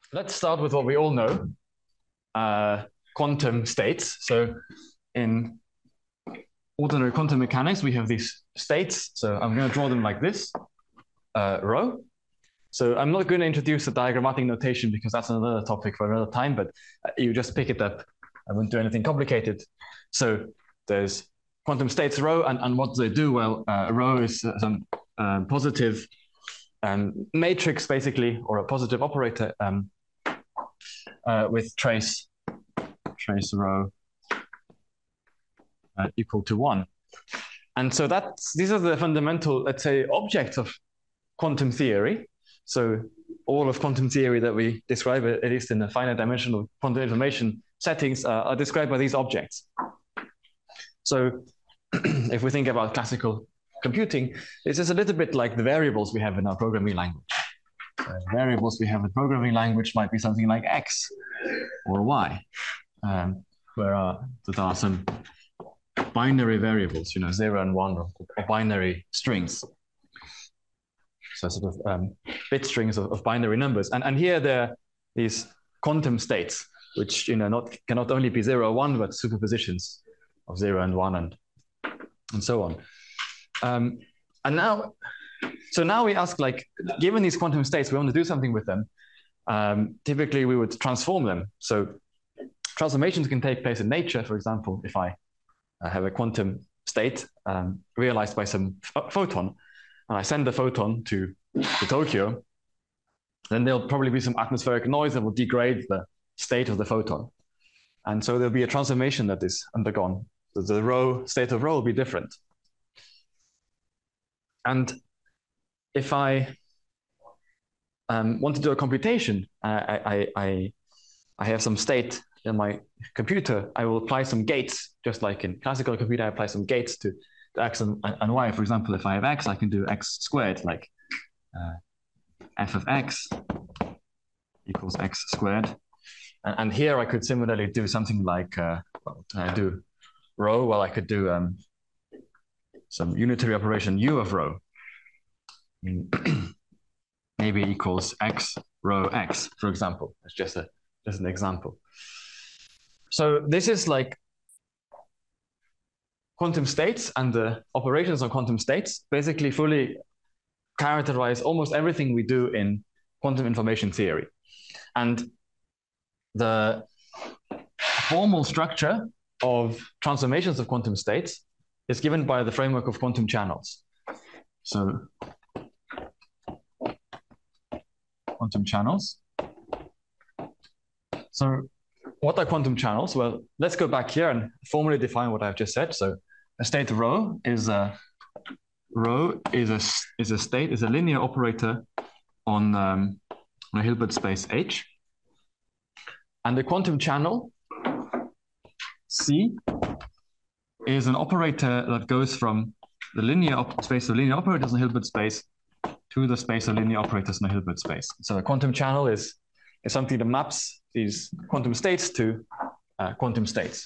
let's start with what we all know, quantum states. So in ordinary quantum mechanics, we have these states. So I'm going to draw them like this, rho. So I'm not going to introduce the diagrammatic notation because that's another topic for another time, but you just pick it up. I won't do anything complicated. So there's quantum states rho, and what do they do? Well, rho is some positive matrix, basically, or a positive operator with trace rho equal to 1. And so these are the fundamental, let's say, objects of quantum theory. So all of quantum theory that we describe, at least in the finite dimensional quantum information settings, are described by these objects. So if we think about classical computing, this is a little bit like the variables we have in our programming language. Variables we have in programming language might be something like x or y, there are some binary variables, 0 and 1, or binary strings. So sort of bit strings of binary numbers. And here there are these quantum states, which cannot only be 0 or 1, but superpositions of 0 and 1 and so on. And now we ask, like, given these quantum states, we want to do something with them. Typically, we would transform them. So transformations can take place in nature. For example, if I have a quantum state realized by some photon, and I send the photon to Tokyo, then there'll probably be some atmospheric noise that will degrade the state of the photon. And so there'll be a transformation that is undergone. So the state of rho will be different. And if I want to do a computation, I have some state in my computer. I will apply some gates, just like in classical computer, I apply some gates to x and y. For example, if I have x, I can do x squared, like f of x equals x squared. And here I could similarly do something like, I do rho. Well, I could do some unitary operation u of rho. Maybe equals x rho x, for example. It's just an example. So this is like quantum states, and the operations on quantum states basically fully characterize almost everything we do in quantum information theory. And the formal structure of transformations of quantum states is given by the framework of quantum channels. So quantum channels. So what are quantum channels? Well, let's go back here and formally define what I've just said. So a state rho is a state, is a linear operator on a Hilbert space H. And the quantum channel C is an operator that goes from the linear space of linear operators in the Hilbert space to the space of linear operators in the Hilbert space. So the quantum channel is something that maps these quantum states to quantum states.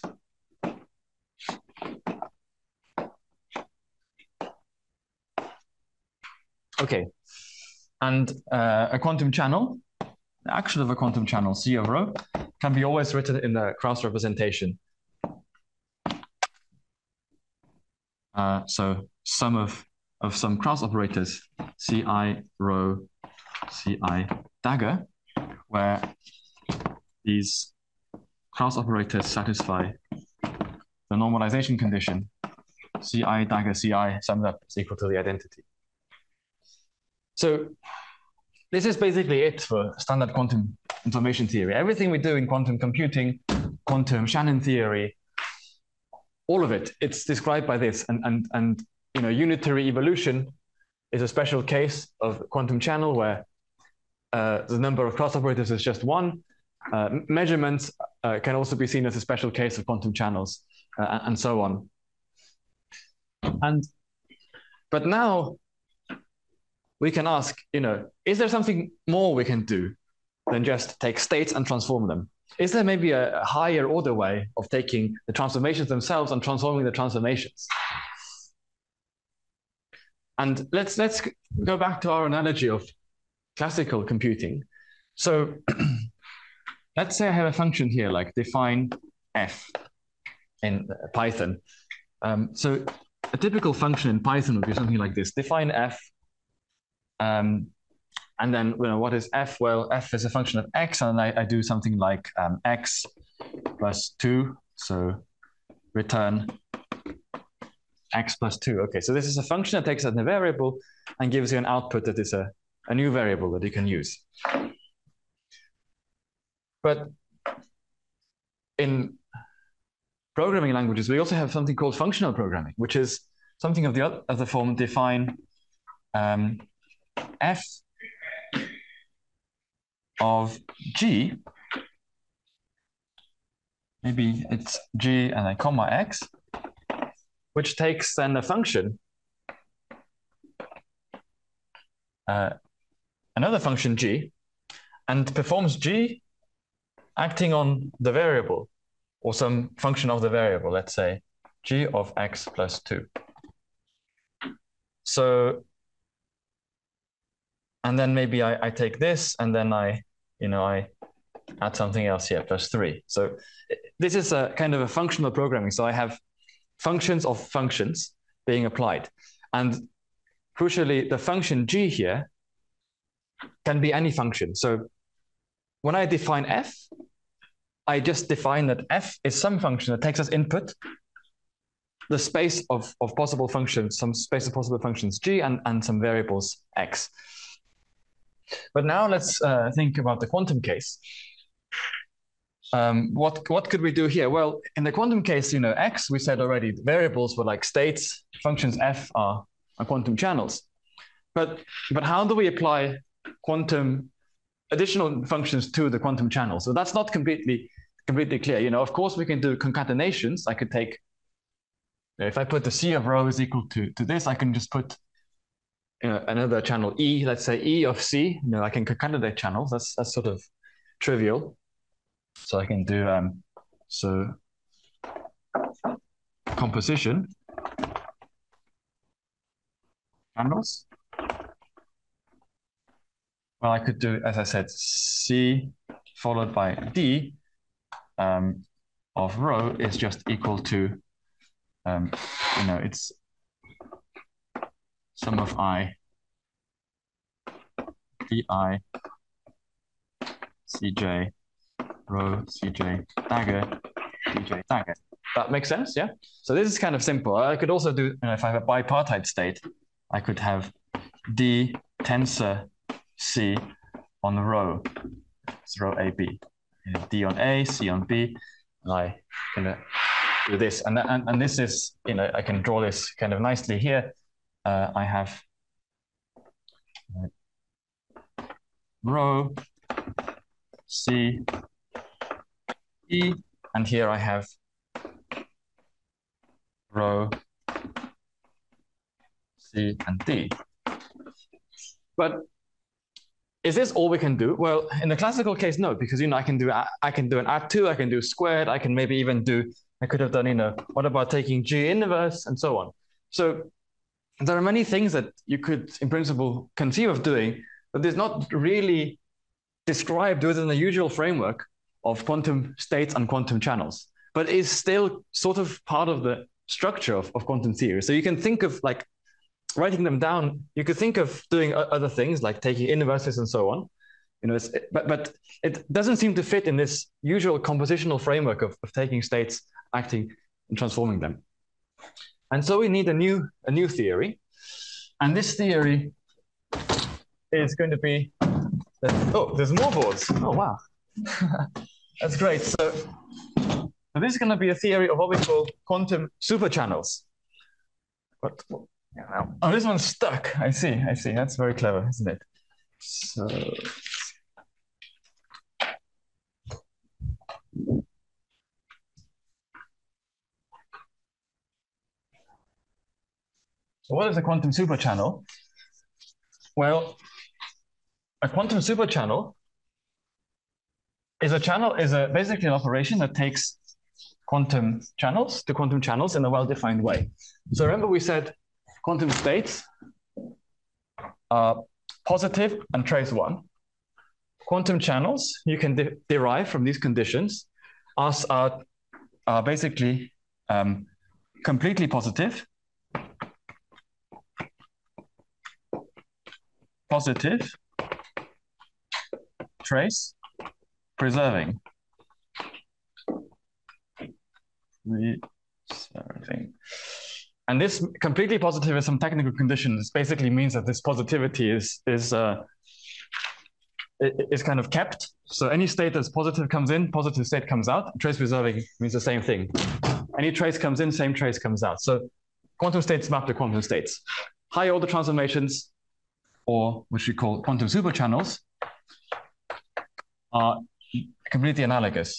Okay, and a quantum channel, the action of a quantum channel, C of rho, can be always written in the Krauss representation. So sum of some Krauss operators, Ci rho, Ci dagger, where these Krauss operators satisfy the normalization condition, Ci dagger Ci summed up is equal to the identity. So this is basically it for standard quantum information theory. Everything we do in quantum computing, quantum Shannon theory, all of it, it's described by this. And unitary evolution is a special case of quantum channel where the number of Krauss operators is just 1. Measurements can also be seen as a special case of quantum channels, and so on. But now we can ask, is there something more we can do than just take states and transform them? Is there maybe a higher order way of taking the transformations themselves and transforming the transformations? And let's go back to our analogy of classical computing. So let's say I have a function here, like define f in Python. So a typical function in Python would be something like this: define f, and then what is f? Well, f is a function of x, and I do something like x plus 2. So return x plus 2. Okay, so this is a function that takes a variable and gives you an output that is a new variable that you can use. But in programming languages, we also have something called functional programming, which is something of the other form: define f of g. Maybe it's g and then comma x, which takes then a function, another function g, and performs g acting on the variable or some function of the variable, let's say g of x plus 2. So, and then maybe I take this and then I add something else here, plus 3. So this is a kind of a functional programming. So I have functions of functions being applied. And crucially, the function g here can be any function. So when I define f, I just define that f is some function that takes as input the space of possible functions, some space of possible functions g and some variables x. But now let's think about the quantum case. What could we do here? Well, in the quantum case, x, we said already, variables were like states, functions f are quantum channels. But how do we apply quantum additional functions to the quantum channel? So that's not completely clear. Of course, we can do concatenations. I could take, if I put the C of rho is equal to this, I can just put another channel E, let's say E of C. I can concatenate channels. That's sort of trivial. So I can do composition channels. Well, I could do, as I said, C followed by D of rho is just equal to, it's sum of I, Di, Cj, rho, Cj, dagger, Dj, dagger. That makes sense, yeah? So this is kind of simple. I could also do, if I have a bipartite state, I could have D tensor C on the rho. It's rho AB. D on A, C on B. And I can do this. And this is, I can draw this kind of nicely here. I have rho, C, E, and here I have rho, C, and D. But is this all we can do? Well, in the classical case, no, because I can do an add2, I can do squared, I can maybe even I could have done, what about taking G inverse and so on. So there are many things that you could, in principle, conceive of doing, but there's not really described within the usual framework of quantum states and quantum channels, but is still sort of part of the structure of quantum theory. So you can think of like writing them down. You could think of doing other things like taking inverses and so on. But it doesn't seem to fit in this usual compositional framework of taking states, acting, and transforming them. And so we need a new theory. And this theory is going to be there's more boards. Oh, wow. That's great. So this is going to be a theory of what we call quantum superchannels. Oh, this one's stuck. I see. That's very clever, isn't it? So what is a quantum superchannel? Well, a quantum superchannel is basically an operation that takes quantum channels to quantum channels in a well-defined way. So remember we said quantum states are positive and trace 1. quantum channels you can derive from these conditions are basically completely positive, trace preserving. And this completely positive is some technical condition. This basically means that this positivity is kind of kept. So any state that's positive comes in, positive state comes out. Trace preserving means the same thing. Any trace comes in, same trace comes out. So quantum states map to quantum states. Higher order transformations, or which we call quantum superchannels, are completely analogous.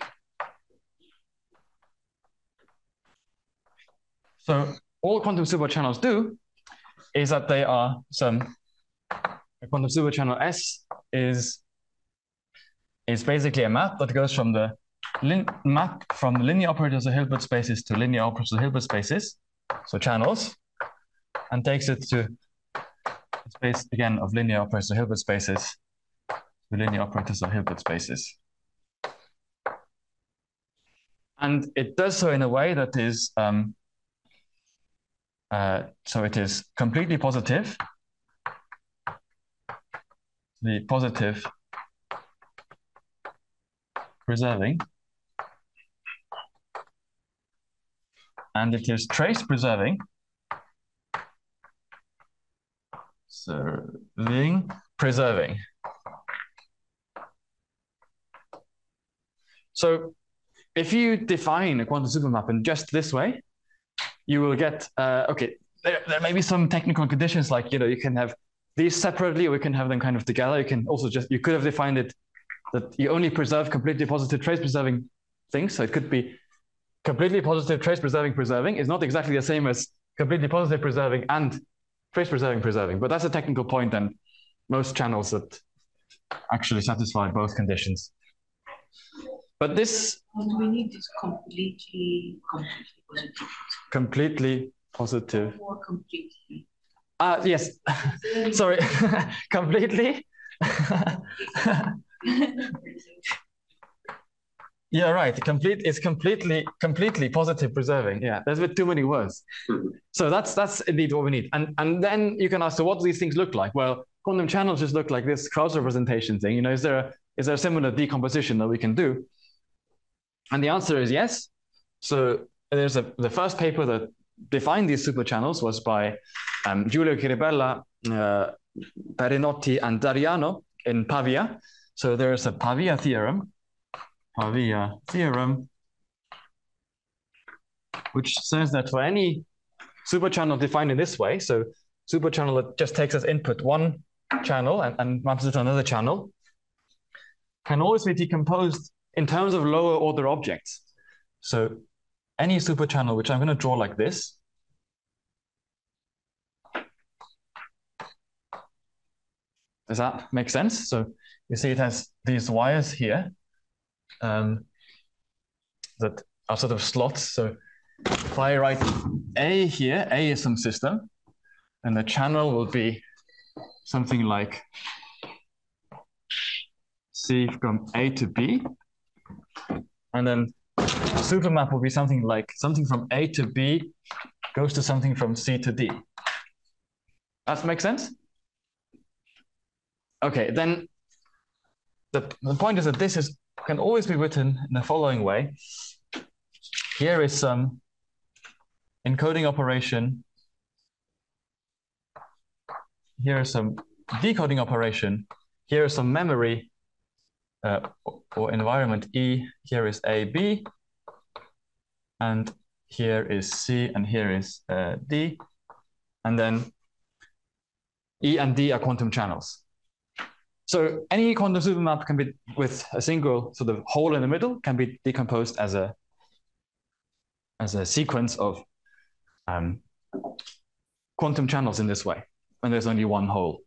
So all quantum superchannels do is that they are a quantum superchannel S is basically a map that goes from the linear operators of Hilbert spaces to linear operators of Hilbert spaces, so channels, and takes it to a space again of linear operators of Hilbert spaces to linear operators of Hilbert spaces. And it does so in a way that is so it is completely positive, the positive preserving, and it is trace preserving, preserving. So if you define a quantum supermap in just this way, you will get, okay, there may be some technical conditions like, you can have these separately, or we can have them kind of together. You can also you could have defined it that you only preserve completely positive trace preserving things. So it could be completely positive trace preserving is not exactly the same as completely positive preserving and trace preserving. But that's a technical point, and most channels that actually satisfy both conditions. But this... What we need is completely positive. Completely positive. Or completely. Yes. Sorry. Completely. Yeah, right. It's completely positive preserving. Yeah, there's a bit too many words. So that's indeed what we need. And then you can ask, so what do these things look like? Well, quantum channels just look like this Krauss representation thing. Is there a similar decomposition that we can do? And the answer is yes. So there's the first paper that defined these superchannels was by Giulio Chiribella, Perinotti, and Dariano in Pavia. So there's a Pavia theorem, which says that for any superchannel defined in this way, so superchannel that just takes as input one channel and maps it to another channel, can always be decomposed in terms of lower order objects. So any superchannel, which I'm going to draw like this, does that make sense? So you see it has these wires here that are sort of slots. So if I write A here, A is some system, and the channel will be something like C from A to B, and then the supermap will be something like something from A to B goes to something from C to D. That make sense? Okay, then the point is that this can always be written in the following way. Here is some encoding operation. Here is some decoding operation. Here is some memory or environment E. Here is A, B. And here is C, and here is D. And then E and D are quantum channels. So any quantum supermap can be, with a single sort of hole in the middle, can be decomposed as a sequence of quantum channels in this way, when there's only one hole.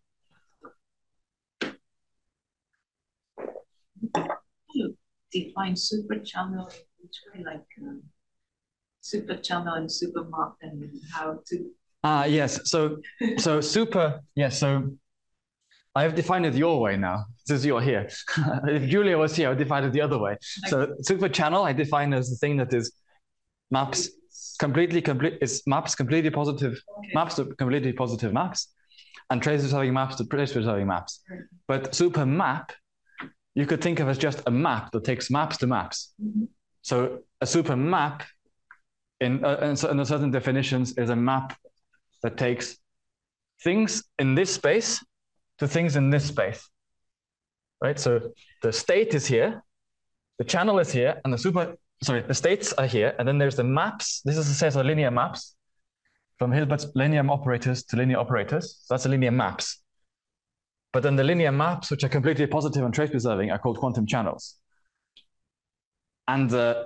You define superchannel in which way, like superchannel and supermap, and how to... Yes, so super, yes, so I have defined it your way now. since you're here. If Julia was here, I would define it the other way. So super channel I define as the thing that is maps completely positive, Okay. maps to completely positive maps, and trace preserving maps to trace preserving maps. Right. But super map, you could think of as just a map that takes maps to maps. Mhm. So a super map, in certain definitions, is a map that takes things in this space to things in this space, right? So the state is here, the channel is here, and the states are here, and then there's the maps. This is a set of linear maps from Hilbert's linear operators to linear operators. So that's the linear maps. But then the linear maps, which are completely positive and trace preserving, are called quantum channels. And the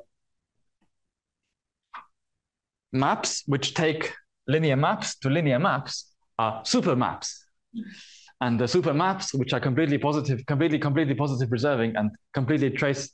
maps which take linear maps to linear maps are super maps. And the super maps, which are completely positive preserving and completely trace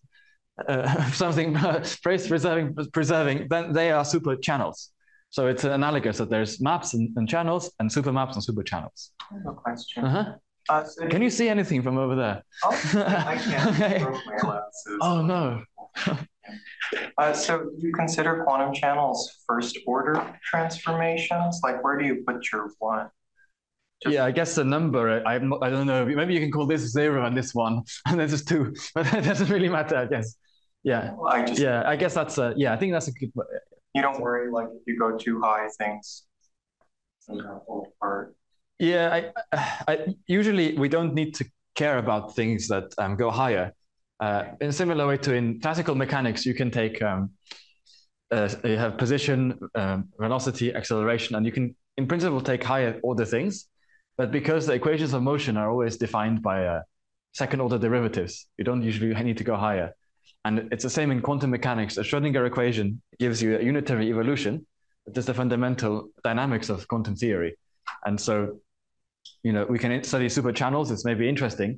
trace preserving, then they are super channels. So it's analogous that there's maps and channels and super maps and super channels. I have a question. So can you see anything from over there? Oh, I can't. Okay. Broke my glasses. Oh no. So do you consider quantum channels first order transformations? Like where do you put your one? Yeah, I guess the number, I don't know. Maybe you can call this 0 and this 1, and this is 2, but that doesn't really matter, I guess. Yeah. Well, I guess that's I think that's a good. You don't worry like if you go too high, things fall apart. Yeah, I usually we don't need to care about things that go higher. In a similar way to in classical mechanics, you can take you have position, velocity, acceleration, and you can in principle take higher order things. But because the equations of motion are always defined by second order derivatives, you don't usually need to go higher. And it's the same in quantum mechanics. A Schrödinger equation gives you a unitary evolution. That is the fundamental dynamics of quantum theory. And so, we can study super channels. It's maybe interesting.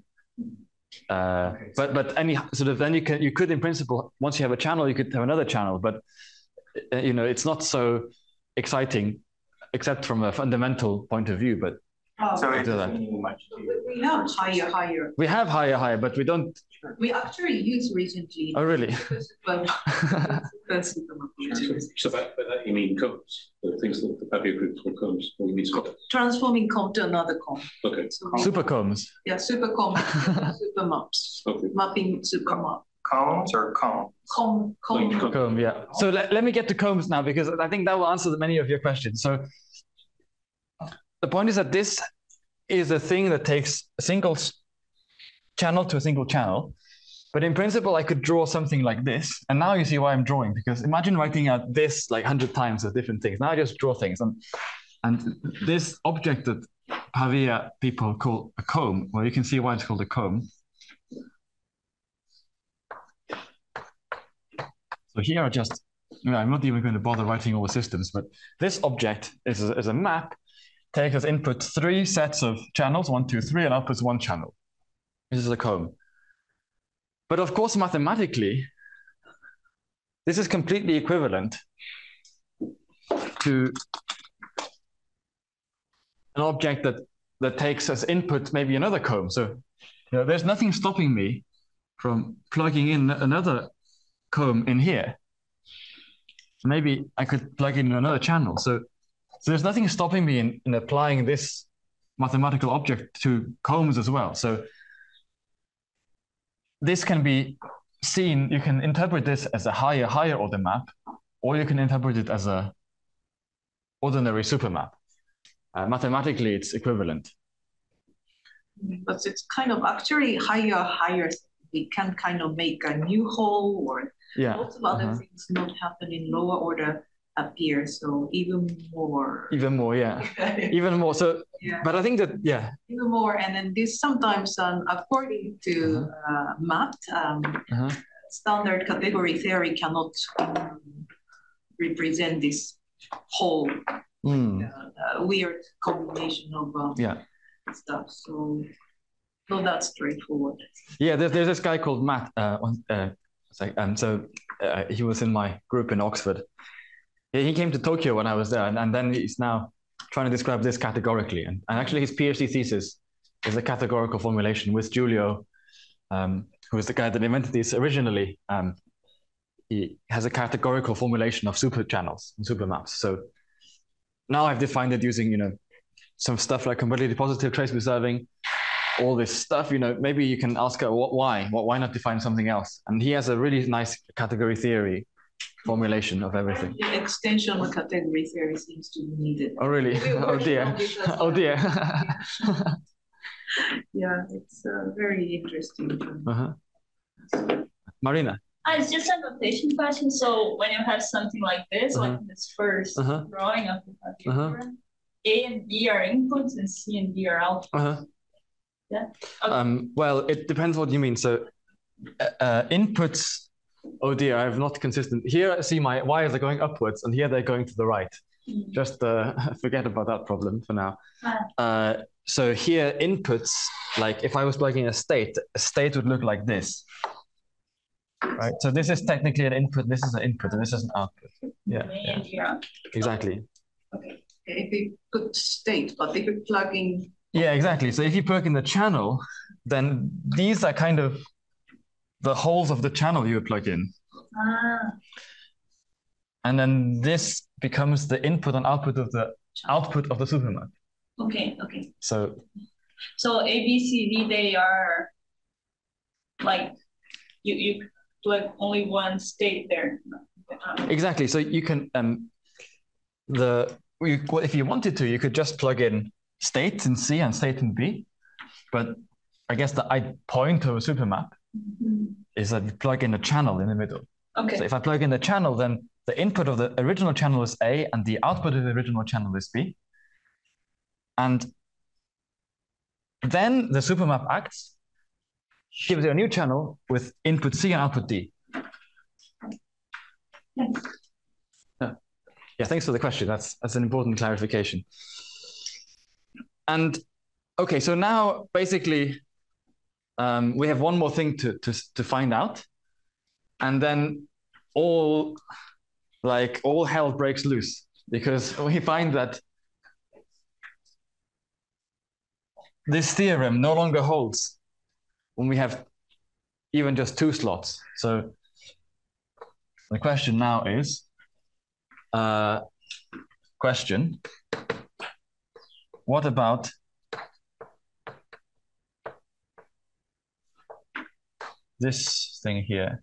But any sort of, then you could in principle, once you have a channel, you could have another channel. But it's not so exciting, except from a fundamental point of view. But So it do that. doesn't mean much to you. We have higher. We have higher, but we don't. We actually use recently. Oh, really? So that you mean cones, the things that the Fabio group called cones, or you mean Transforming comb to another comb. Okay. So Super combs. yeah, super comb, super maps. Okay. Mapping super map. Cones or cone? Comb. Comb, yeah. So let me get to combs now, because I think that will answer many of your questions. So the point is that this is a thing that takes a single channel to a single channel. But in principle, I could draw something like this. And now you see why I'm drawing, because imagine writing out this like 100 times with different things. Now I just draw things. And this object that Pavia people call a comb, well, you can see why it's called a comb. So here are just, I'm not even going to bother writing all the systems, but this object is a map, takes as input 3 sets of channels, 1, 2, 3, and outputs 1 channel. This is a comb. But of course, mathematically, this is completely equivalent to an object that takes as input maybe another comb. So there's nothing stopping me from plugging in another comb in here. Maybe I could plug in another channel. So there's nothing stopping me in applying this mathematical object to combs as well. So this can be seen, you can interpret this as a higher order map, or you can interpret it as a ordinary supermap. Mathematically, it's equivalent. But it's kind of actually higher. We can kind of make a new hole, or lots of other things not happen in lower order appear. So even more. Even more, yeah. Even more. So, yeah. But I think that, Even more. And then this sometimes, according to math, standard category theory cannot represent this whole weird combination of stuff. So not that straightforward. Yeah, there's this guy called Matt. He was in my group in Oxford. He came to Tokyo when I was there, and then he's now trying to describe this categorically. And actually, his PhD thesis is a categorical formulation with Giulio who was the guy that invented these originally, he has a categorical formulation of super channels and super maps. So now I've defined it using, some stuff like completely positive trace preserving, all this stuff. Maybe you can ask her why not define something else? And he has a really nice category theory formulation of everything. The extension of category theory seems to be needed. Oh, really? Oh, dear. Oh, dear. Yeah, it's very interesting. Marina? I just have a patient question. So when you have something like this, like this first drawing of the Pythagorean, A and B are inputs and C and D are outputs. Yeah. Okay. Well, it depends what you mean. So inputs, oh dear, I have not consistent. Here, see my wires are going upwards, and here they're going to the right. Just forget about that problem for now. So here, inputs, like if I was plugging a state would look like this. Right. So this is technically an input, this is an input, and this is an output. Yeah. Exactly. Okay. If you put state, but if you're plugging. Yeah, exactly. So if you plug in the channel, then these are kind of the holes of the channel you would plug in. And then this becomes the input and output of the supermap. Okay. So A, B, C, D, they are like you plug only one state there. Exactly. So you can if you wanted to, you could just plug in state in C and state in B. But I guess the point of a supermap is that you plug in a channel in the middle. Okay. So if I plug in the channel, then the input of the original channel is A and the output of the original channel is B. And then the supermap acts, gives you a new channel with input C and output D. Yeah, thanks for the question. That's an important clarification. And okay, so now basically we have one more thing to find out, and then all hell breaks loose, because we find that this theorem no longer holds when we have even just two slots. So the question now is, what about this thing here?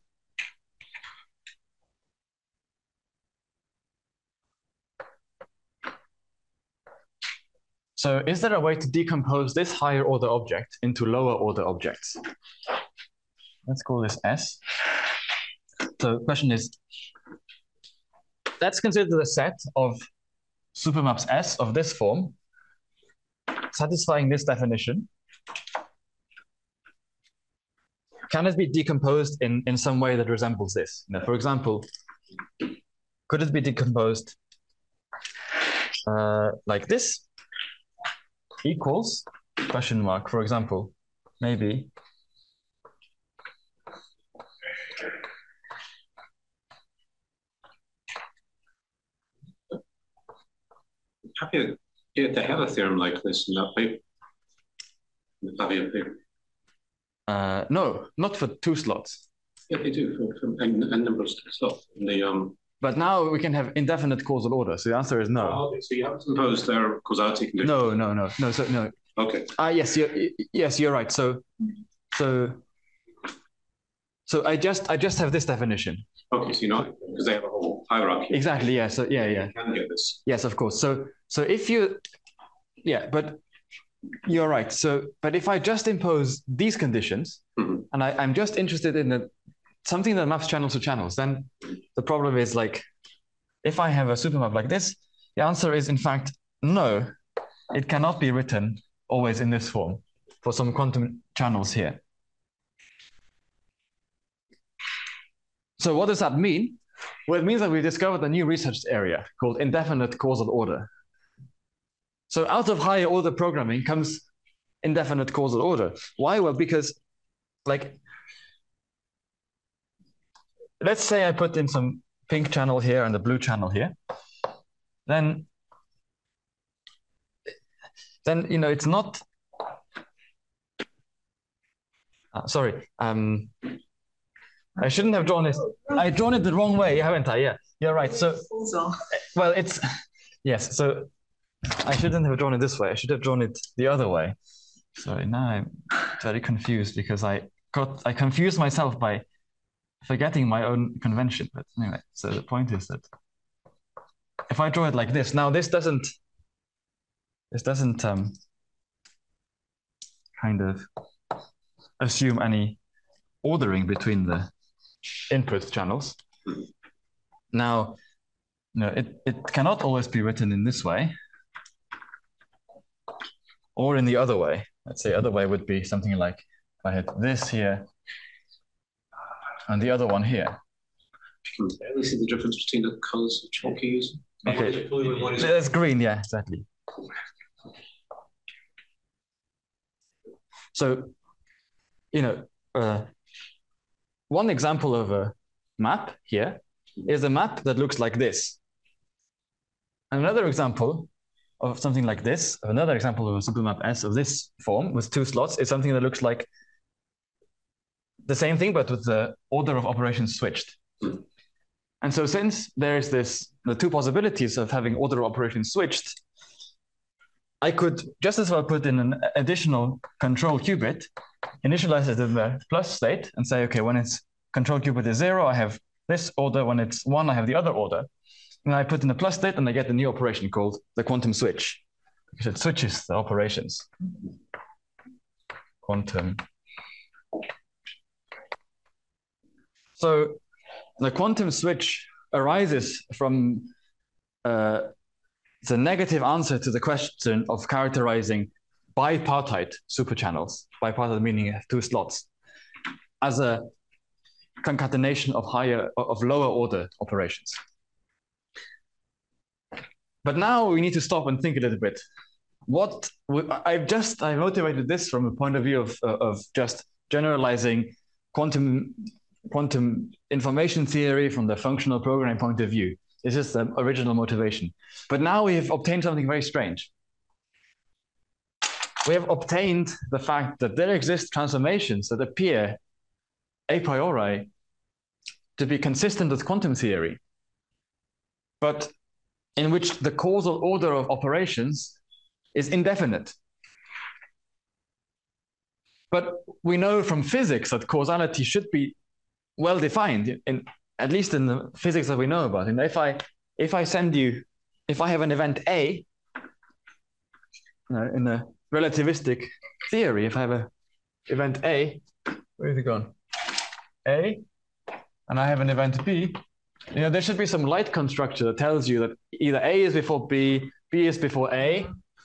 So is there a way to decompose this higher order object into lower order objects? Let's call this S. So the question is, let's consider the set of supermaps S of this form, satisfying this definition. Can it be decomposed in some way that resembles this? For example, could it be decomposed like this? Equals, question mark, for example, maybe. They have a theorem like this in that paper. In the Fabio paper. No, not for two slots. Yeah, they do for a number of slots. But now we can have indefinite causal order. So the answer is no. Oh, okay. So you haven't imposed their causality condition. No. So no. Okay. Yes, you're right. So I just have this definition. Okay, so you're not, because they have a whole hierarchy. Exactly. Yeah. So yeah. You can get this. Yes, of course. So if you, but you're right. So, but if I just impose these conditions, and I'm just interested in something that maps channels to channels, then the problem is, like, if I have a supermap like this, the answer is in fact no. It cannot be written always in this form for some quantum channels here. So what does that mean? Well, it means that we discovered a new research area called indefinite causal order. So out of higher order programming comes indefinite causal order. Why? Well, because, like, let's say I put in some pink channel here and a blue channel here. Then it's not Sorry. I shouldn't have drawn it. I drawn it the wrong way, haven't I? Yeah, you're right. So, well, yes. So I shouldn't have drawn it this way. I should have drawn it the other way. Sorry, now I'm very confused because I confused myself by forgetting my own convention. But anyway, so the point is that if I draw it like this, now this doesn't kind of assume any ordering between the input channels. Now, it cannot always be written in this way or in the other way. Let's say other way would be something like if I had this here and the other one here. You can barely see the difference between the colors of chalk you use. Okay, that's green, yeah, exactly. So, one example of a map here is a map that looks like this. Another example of something like this, another example of a supermap S of this form with 2 slots is something that looks like the same thing, but with the order of operations switched. And so since there is the 2 possibilities of having order of operations switched, I could just as well put in an additional control qubit, initialize it in the plus state and say, okay, when it's control qubit is 0, I have this order. When it's 1, I have the other order. And I put in the plus state and I get a new operation called the quantum switch, because it switches the operations. Quantum. So the quantum switch arises from the negative answer to the question of characterizing bipartite superchannels. Bipartite meaning you have 2 slots as a concatenation of lower order operations. But now we need to stop and think a little bit. I motivated this from a point of view of just generalizing quantum information theory from the functional programming point of view. This is the original motivation. But now we have obtained something very strange. We have obtained the fact that there exist transformations that appear a priori to be consistent with quantum theory, but in which the causal order of operations is indefinite. But we know from physics that causality should be well defined, at least in the physics that we know about. And if I have an event A, in a relativistic theory, if I have an event A, where is it gone? A, and I have an event B, there should be some light constructor that tells you that either A is before B, B is before A,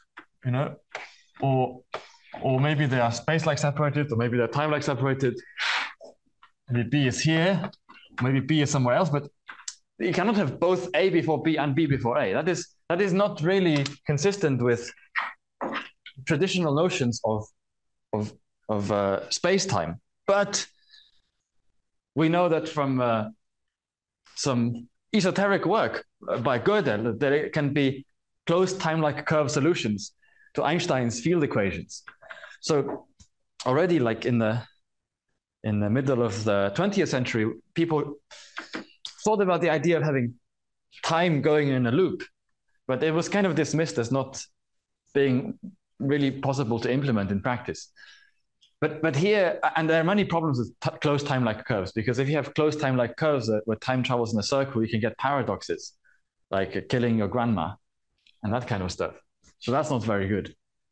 or maybe they are space-like separated, or maybe they're time-like separated. Maybe B is here, maybe B is somewhere else, but you cannot have both A before B and B before A. That is not really consistent with traditional notions of space-time. But we know that from some esoteric work by Gödel that it can be closed time-like curve solutions to Einstein's field equations. So already, like in the middle of the 20th century, people thought about the idea of having time going in a loop, but it was kind of dismissed as not being really possible to implement in practice. But here, and there are many problems with closed time-like curves, because if you have closed time-like curves where time travels in a circle, you can get paradoxes, like killing your grandma and that kind of stuff. So that's not very good.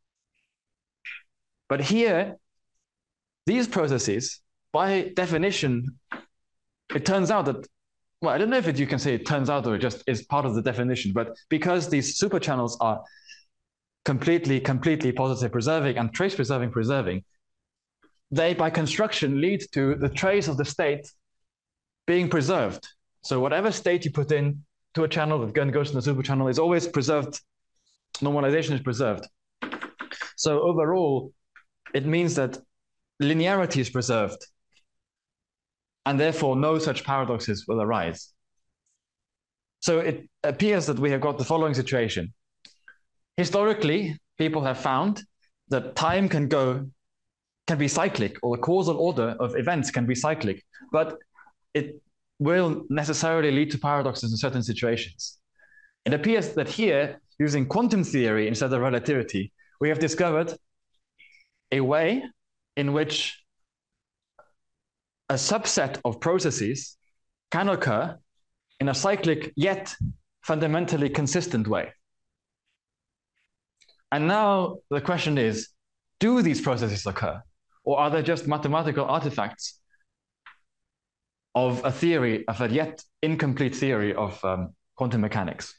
But here, these processes, by definition, it turns out that, well, I don't know if you can say it turns out or it just is part of the definition, but because these superchannels are completely positive preserving and trace preserving, they, by construction, lead to the trace of the state being preserved. So whatever state you put in to a channel that goes to the superchannel is always preserved. Normalization is preserved. So overall, it means that linearity is preserved, and therefore no such paradoxes will arise. So it appears that we have got the following situation. Historically, people have found that time can go can be cyclic, or the causal order of events can be cyclic, but it will necessarily lead to paradoxes in certain situations. It appears that here, using quantum theory instead of relativity, we have discovered a way in which a subset of processes can occur in a cyclic yet fundamentally consistent way. And now the question is, do these processes occur? Or are they just mathematical artifacts of a theory, of a yet incomplete theory of quantum mechanics?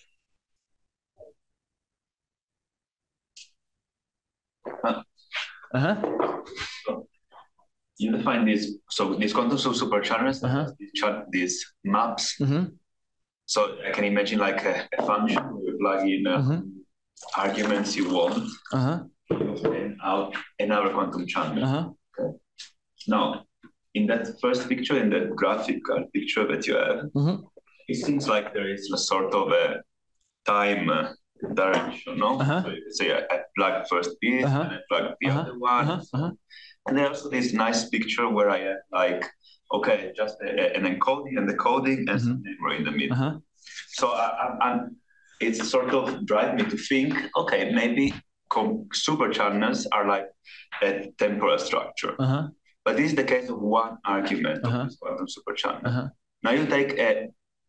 You define these, so these quantum superchannels, these maps. So I can imagine like a function where you plug in arguments you want, and out another quantum channel. Okay. Now, in that first picture, in that graphical picture that you have, it seems like there is a sort of a time direction, no? So you can say I plug first bit, and I plug the other one. And there's also this nice picture where I have like, okay, just an encoding and decoding and some memory in the middle. So it's sort of drive me to think, okay, maybe super channels are like a temporal structure. But this is the case of one argument of this quantum super channel. Now you take a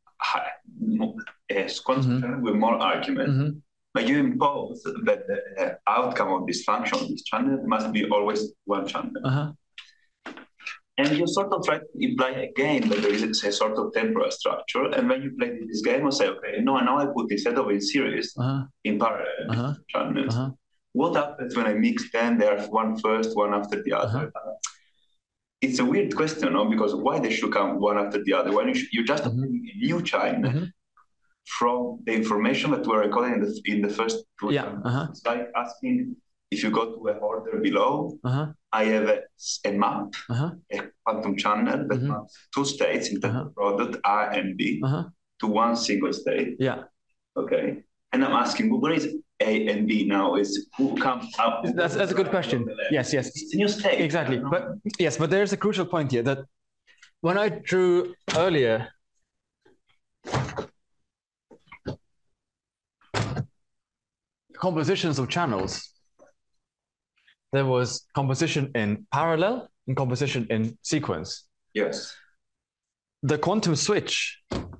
quantum channel with more arguments, but you impose that the outcome of this function of this channel must be always one channel. And you sort of try to imply again that there is a sort of temporal structure. And when you play this game, you say, okay, no, now I put instead of in series, in parallel channels. What happens when I mix them? There's one first, one after the other. It's a weird question, no? Because why they should come one after the other? When you just a new channel from the information that we're recording in the first two channels. It's like asking, if you go to an order below, I have a map, a quantum channel that maps two states in terms of product A and B to one single state. Okay. And I'm asking, where is A and B now? Is who comes up? That's a good question. Yes. It's a new state. Exactly. But there's a crucial point here that when I drew earlier compositions of channels, there was composition in parallel and composition in sequence. Yes. The quantum switch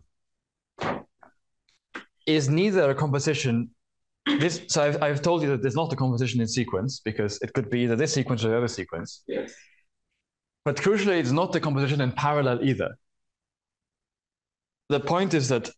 is neither a composition. So I've told you that there's not a composition in sequence because it could be either this sequence or the other sequence. Yes. But crucially, it's not the composition in parallel either. The point is that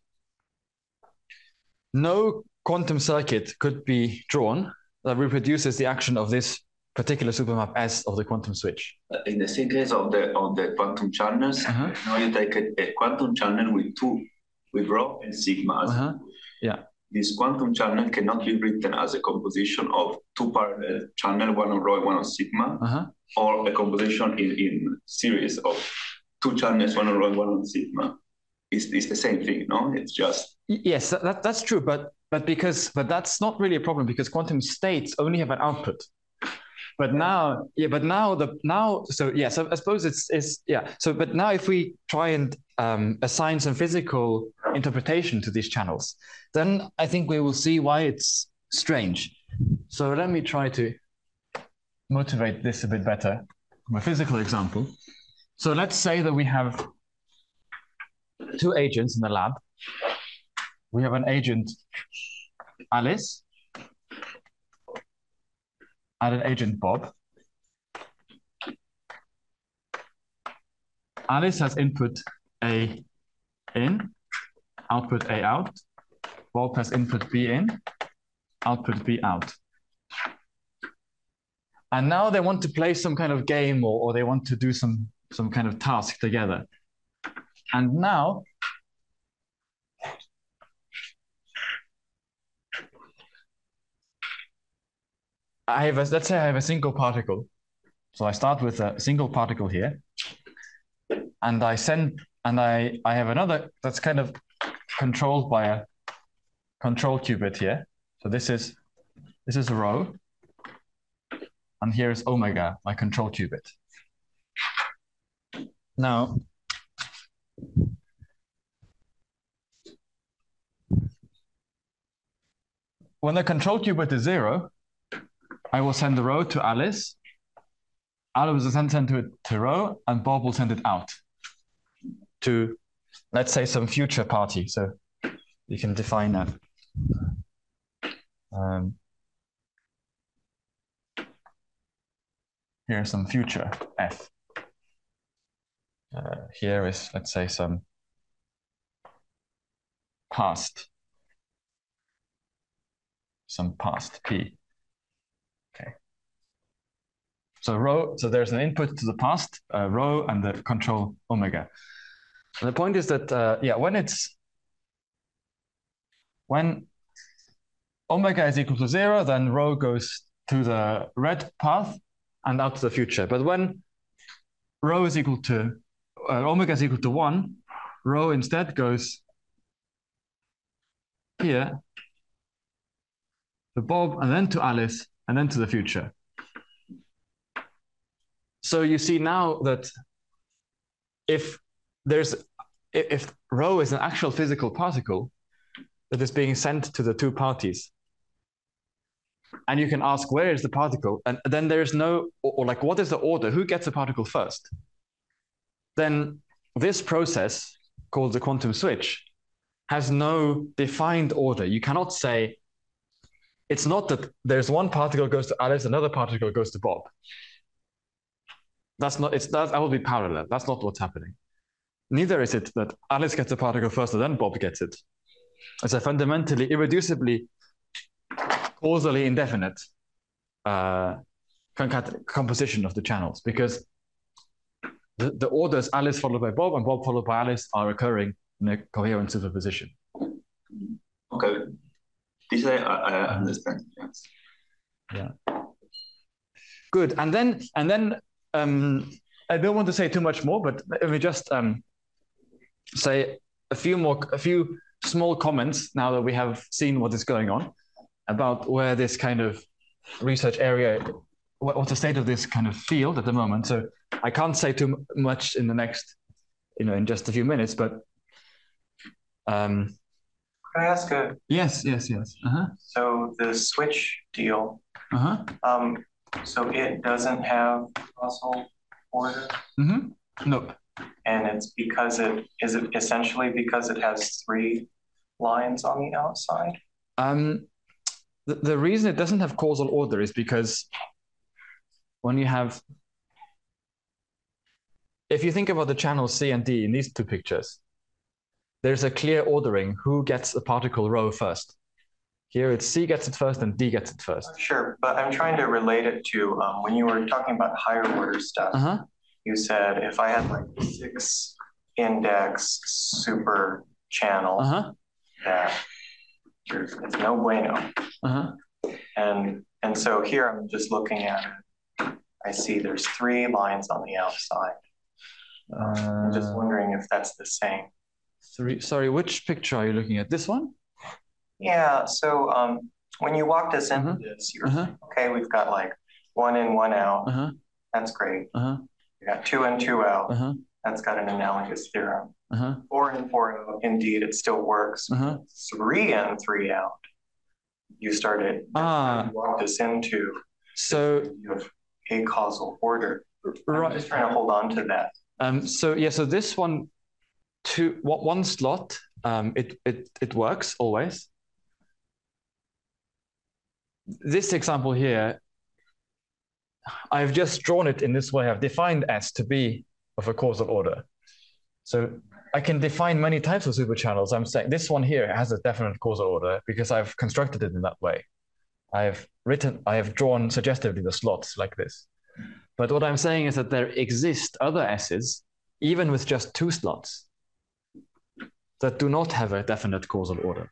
no quantum circuit could be drawn that reproduces the action of this particular supermap S of the quantum switch. In the same case of the quantum channels, now you take a quantum channel with rho and sigma. This quantum channel cannot be written as a composition of two parallel channels, one on rho and one on sigma, or a composition in series of two channels, one on rho and one on sigma. It's the same thing, no? It's just yes, that's true, but that's not really a problem because quantum states only have an output. But now, so I suppose it's. So, but now if we try and assign some physical interpretation to these channels, then I think we will see why it's strange. So let me try to motivate this a bit better from a physical example. So let's say that we have two agents in the lab. We have an agent Alice and an agent Bob. Alice has input A in, output A out. Bob has input B in, output B out. And now they want to play some kind of game or they want to do some kind of task together. And now let's say I have a single particle. So I start with a single particle here. And I have another that's kind of controlled by a control qubit here. So this is a rho. and here's omega, my control qubit. Now, when the control qubit is 0, I will send the rho to Alice. Alice will send it to rho, and Bob will send it out to, let's say, some future party. So you can define that. Here's some future f. Here is, let's say, some past p. Okay. So rho, so there's an input to the past, rho, and the control omega. And the point is that, when omega is equal to 0, then rho goes to the red path and out to the future. But when rho is equal to, omega is equal to 1, rho instead goes here to Bob, and then to Alice, and then to the future. So you see now that if rho is an actual physical particle that is being sent to the two parties, and you can ask, where is the particle? And then there is no, or like, what is the order? Who gets the particle first? Then this process, called the quantum switch, has no defined order. You cannot say, it's not that there's one particle goes to Alice, another particle goes to Bob. That's not, that will be parallel. That's not what's happening. Neither is it that Alice gets a particle first and then Bob gets it. It's a fundamentally, irreducibly, causally indefinite composition of the channels, because the orders Alice followed by Bob and Bob followed by Alice are occurring in a coherent superposition. Okay. This I understand. Yes. Yeah. Good. And then I don't want to say too much more, but let me just say a few small comments now that we have seen what is going on about where this kind of research area, what's the state of this kind of field at the moment. So I can't say too much in the next, in just a few minutes, but. Can I ask a? Yes. Uh-huh. So the switch deal. Uh-huh. So it doesn't have causal order. Mm-hmm. Nope. And it's because is it essentially because it has 3 lines on the outside? The reason it doesn't have causal order is because when you have, if you think about the channels C and D in these two pictures, there's a clear ordering who gets a particle rho first. Here it's C gets it first and D gets it first. Sure, but I'm trying to relate it to when you were talking about higher order stuff. Uh-huh. You said if I had like 6 index super channel, uh-huh. that it's no bueno. Uh-huh. And so here I'm just looking at it. I see there's 3 lines on the outside. I'm just wondering if that's the same. Sorry, which picture are you looking at? This one? Yeah, so when you walked us into this, you're okay, we've got like 1 in, 1 out. That's great. We got 2 in, 2 out. That's got an analogous theorem. 4 in, 4 out, indeed, it still works. 3 in, 3 out. You started, you walked us into you have a causal order. Right. I'm just trying to hold on to that. So this one, one slot, it works always. This example here, I've just drawn it in this way. I've defined S to be of a causal order. So I can define many types of superchannels. I'm saying this one here has a definite causal order because I've constructed it in that way. I have drawn suggestively the slots like this. But what I'm saying is that there exist other S's, even with just 2 slots, that do not have a definite causal order.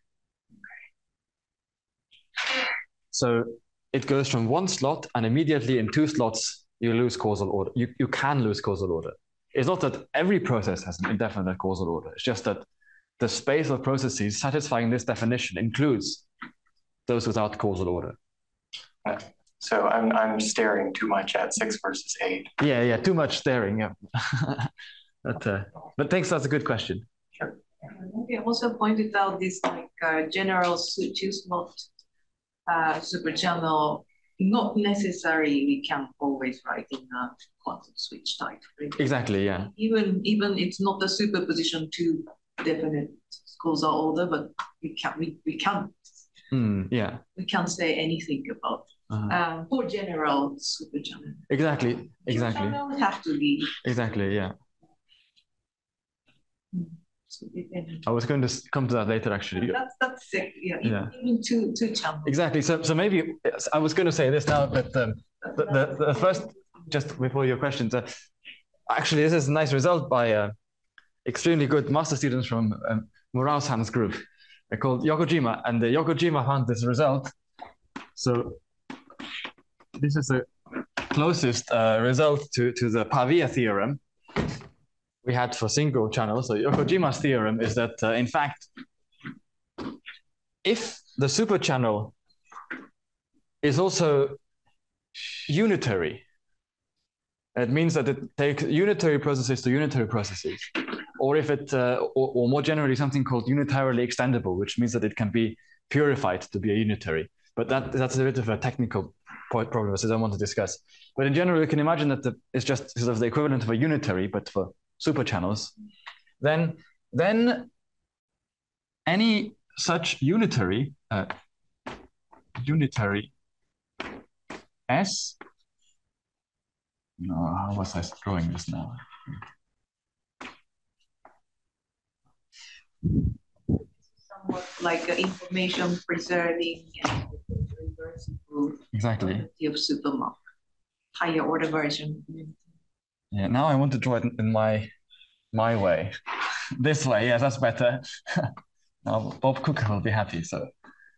So it goes from 1 slot and immediately in 2 slots, you lose causal order. You can lose causal order. It's not that every process has an indefinite causal order. It's just that the space of processes satisfying this definition includes those without causal order. So I'm staring too much at 6 versus 8. Yeah, too much staring. Yeah. But thanks, that's a good question. Sure. We also pointed out this general switches, not super channel. Not necessarily we can always write in a quantum switch type. Right? Exactly. Yeah. Even it's not a superposition to definite causal order, but we can't. Yeah. We can't say anything about for general super channel. Exactly. Channel have to be. Exactly. Yeah. So I was going to come to that later, actually. That's sick. Yeah. Even two channels. Exactly. So maybe I was going to say this now, but the first, just before your questions, actually this is a nice result by extremely good master students from Murao's group. They're called Yokojima, and the Yokojima found this result. So this is the closest result to the Pavia theorem we had for single channels. So Yokojima's theorem is that, in fact, if the superchannel is also unitary, it means that it takes unitary processes to unitary processes. Or if it, or more generally, something called unitarily extendable, which means that it can be purified to be a unitary. But that's a bit of a technical problem, so I don't want to discuss. But in general, you can imagine that it's just sort of the equivalent of a unitary, but for superchannels. Then any such unitary S. No, how was I drawing this now? Somewhat like information preserving and reversible. Exactly. Of supermap, higher order version. Yeah, now I want to draw it in my way. This way, yes, that's better. Now Bob Cook will be happy, so.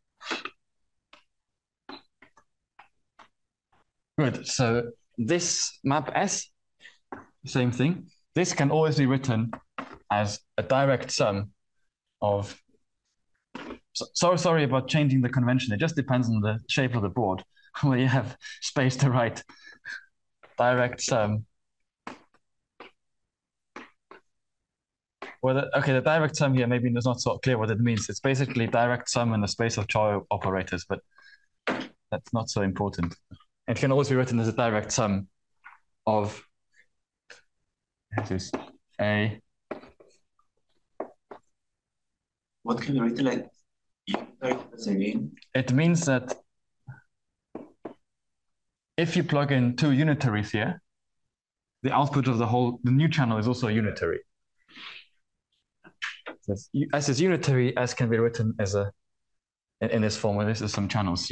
Good, so this map S, same thing. This can always be written as a direct sum of, sorry about changing the convention. It just depends on the shape of the board, where you have space to write direct sum. Well, okay, the direct sum here maybe is not so clear what it means. It's basically direct sum in the space of Choy operators, but that's not so important. It can always be written as a direct sum of this is A. What can be written like? What does it mean? It means that if you plug in two unitaries here, the output of the new channel is also unitary. S is unitary, S can be written as in this form, where this is some channels,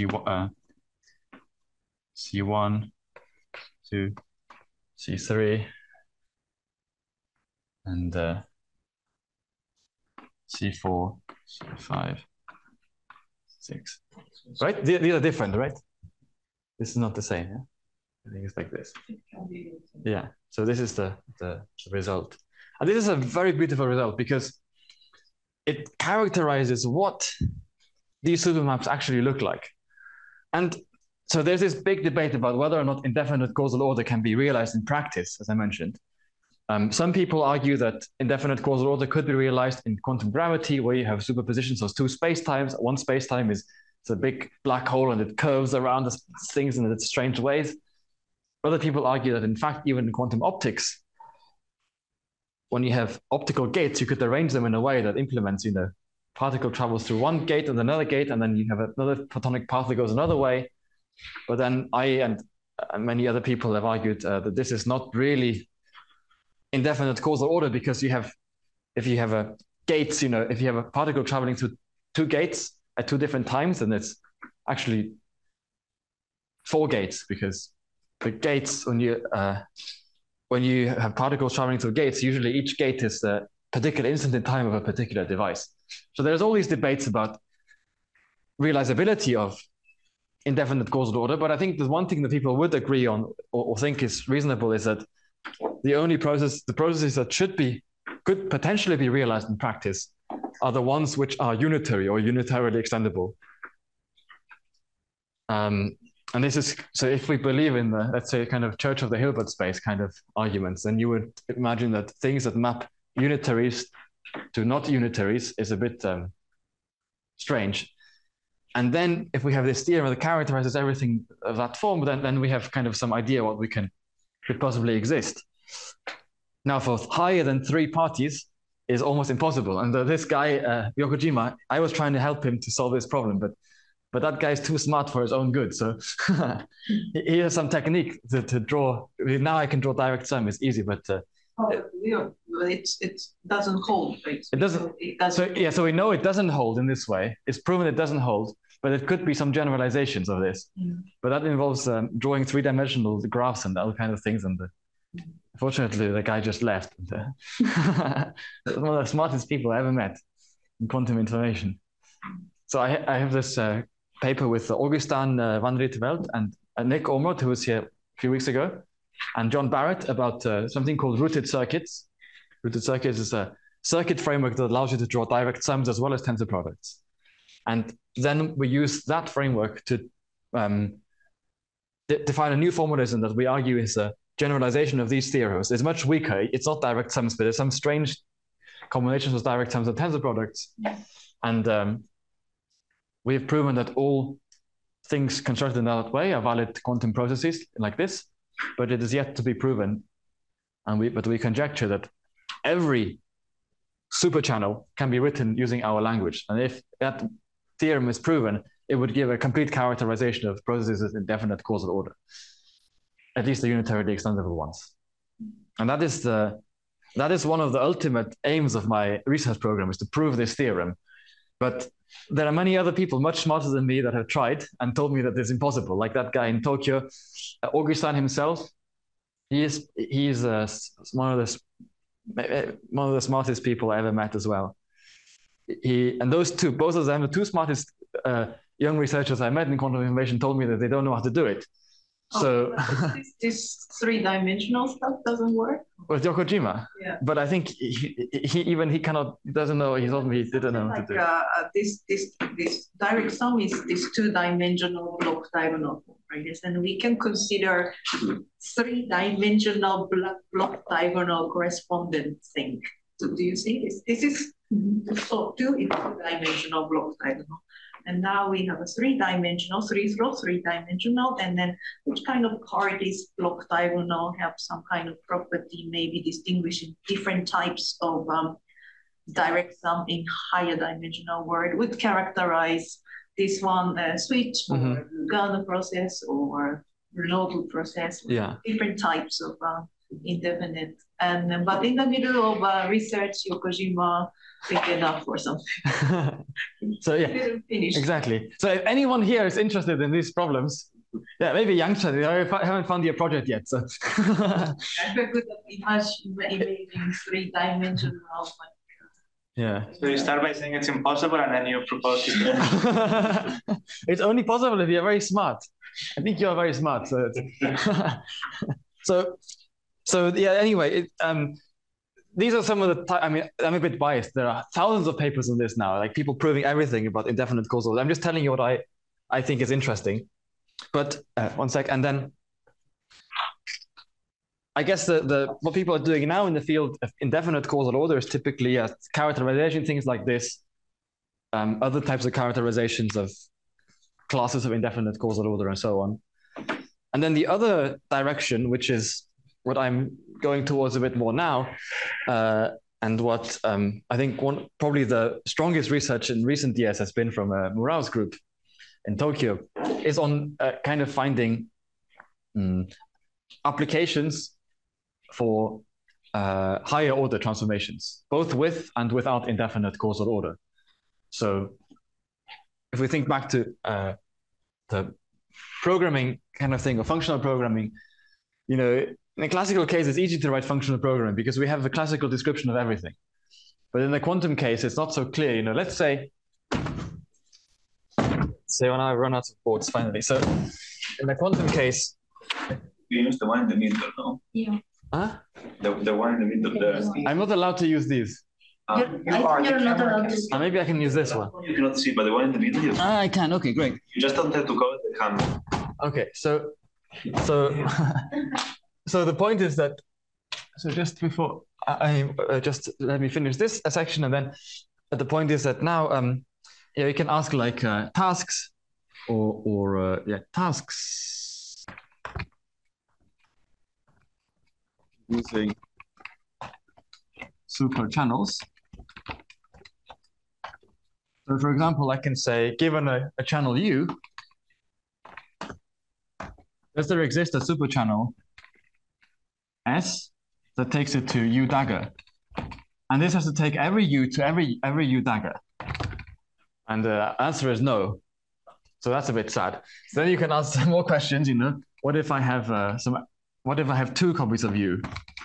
C1, 2, C3, and C4, C5, 6. Right? These are different, right? This is not the same, yeah? I think it's like this. Yeah, so this is the result. And this is a very beautiful result because it characterizes what these supermaps actually look like. And so there's this big debate about whether or not indefinite causal order can be realized in practice, as I mentioned. Some people argue that indefinite causal order could be realized in quantum gravity, where you have superpositions of two spacetimes. One spacetime is a big black hole and it curves around things in strange ways. Other people argue that, in fact, even in quantum optics, when you have optical gates, you could arrange them in a way that implements, particle travels through one gate and another gate, and then you have another photonic path that goes another way. But then I and many other people have argued that this is not really indefinite causal order, because if you have a gates, if you have a particle traveling through two gates at two different times, then it's actually 4 gates, because the gates, when you have particles traveling through gates, usually each gate is the particular instant in time of a particular device. So there's all these debates about realizability of indefinite causal order, but I think the one thing that people would agree on or think is reasonable is that the processes that could potentially be realized in practice are the ones which are unitary or unitarily extendable. And And this is, so if we believe in the, let's say, kind of Church of the Hilbert space kind of arguments, then you would imagine that things that map unitaries to not unitaries is a bit strange. And then if we have this theorem that characterizes everything of that form, then we have kind of some idea what could possibly exist. Now, for higher than 3 parties is almost impossible. And this guy, Yokojima, I was trying to help him to solve this problem, but that guy's too smart for his own good. So he has some technique to draw. Now I can draw direct sum. It's easy, but it doesn't hold. Right? It doesn't. So we know it doesn't hold in this way. It's proven it doesn't hold, but it could be some generalizations of this. But that involves drawing 3-dimensional graphs and all kind of things. And fortunately, the guy just left. One of the smartest people I ever met in quantum information. So I have this paper with Augustin van Rietveld and Nick Ormond, who was here a few weeks ago, and John Barrett about something called rooted circuits. Rooted circuits is a circuit framework that allows you to draw direct sums as well as tensor products. And then we use that framework to define a new formalism that we argue is a generalization of these theorems. It's much weaker. It's not direct sums, but there's some strange combinations of direct sums and tensor products. And we have proven that all things constructed in that way are valid quantum processes like this, but it is yet to be proven. But we conjecture that every superchannel can be written using our language. And if that theorem is proven, it would give a complete characterization of processes in definite causal order, at least the unitarily extendable ones. And that is one of the ultimate aims of my research program, is to prove this theorem. But there are many other people much smarter than me that have tried and told me that it's impossible. Like that guy in Tokyo, Augustin himself. He is one of the smartest people I ever met as well. And those two, both of them, the 2 smartest young researchers I met in quantum information, told me that they don't know how to do it. So this 3-dimensional stuff doesn't work with Yokojima. Yeah. But I think he cannot. He doesn't know. He told me he didn't know how to do it. This direct sum is this 2-dimensional block diagonal, right? And we can consider 3-dimensional block diagonal correspondent thing. So do you see this? This is so 2 is 2-dimensional block diagonal. And now we have a 3-dimensional, 3-dimensional, and then which kind of card is block diagonal, have some kind of property, maybe distinguishing different types of direct sum in higher dimensional world would characterize this one switch or Lugano process or nodal process, different types of indefinite. And but in the middle of research, Yokojima picked it up or something. So yeah, exactly. So if anyone here is interested in these problems, maybe Yangchen, I haven't found your project yet. So I'm very good at imaging 3-dimensional. Yeah. So you start by saying it's impossible, and then you propose it. It's only possible if you're very smart. I think you're very smart. So yeah. Anyway, these are some of the. I mean, I'm a bit biased. There are thousands of papers on this now, like people proving everything about indefinite causal. I'm just telling you what I think is interesting. But one sec, and then I guess what people are doing now in the field of indefinite causal order is typically characterization, things like this, other types of characterizations of classes of indefinite causal order and so on. And then the other direction, which is what I'm going towards a bit more now, and what I think probably the strongest research in recent years has been from Murao's group in Tokyo, is on kind of finding applications for higher order transformations, both with and without indefinite causal order. So if we think back to the programming kind of thing, or functional programming, in a classical case, it's easy to write functional programming because we have a classical description of everything. But in the quantum case, it's not so clear. Let's say when I run out of boards finally. So in the quantum case, you use the one in the middle, no? Yeah. Huh? The one in the middle there. I'm not allowed to use these. You're not allowed to. Maybe I can use this one. You cannot see, but the one in the middle. I can. Okay, great. You just don't have to cover the camera. Okay, so so the point is that, so just before I just let me finish this section, and then the point is that now yeah, you can ask like tasks or yeah, tasks using super channels. So for example, I can say, given a channel U, does there exist a super channel S that takes it to U dagger? And this has to take every U to every U dagger. And the answer is no. So that's a bit sad. So then you can ask some more questions, you know, what if I have what if I have 2 copies of U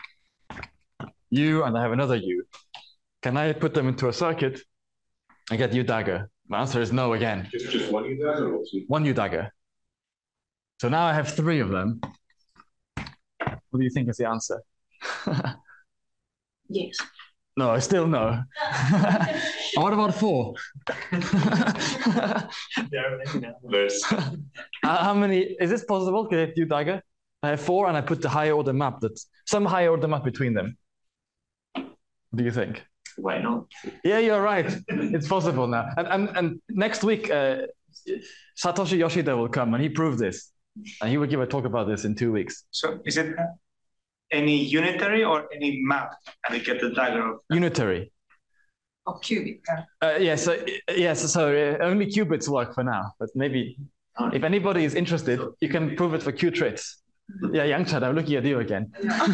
and I have another U? Can I put them into a circuit and get U dagger? The answer is no again. Just one U dagger or 2? One U dagger. So now I have 3 of them. What do you think is the answer? Yes. No, still no. What about 4? How many? Is this possible? Can I get U dagger? I have 4 and I put the higher order map, some higher order map between them. What do you think? Why not? Yeah, you're right. It's possible now. And next week, Satoshi Yoshida will come and he proved this. And he will give a talk about this in 2 weeks. So is it any unitary or any map? And they get the dagger of unitary. Of qubit. Yes. So only qubits work for now. But maybe if anybody is interested, you can prove it for qubits. Yeah, Yangchad, I'm looking at you again.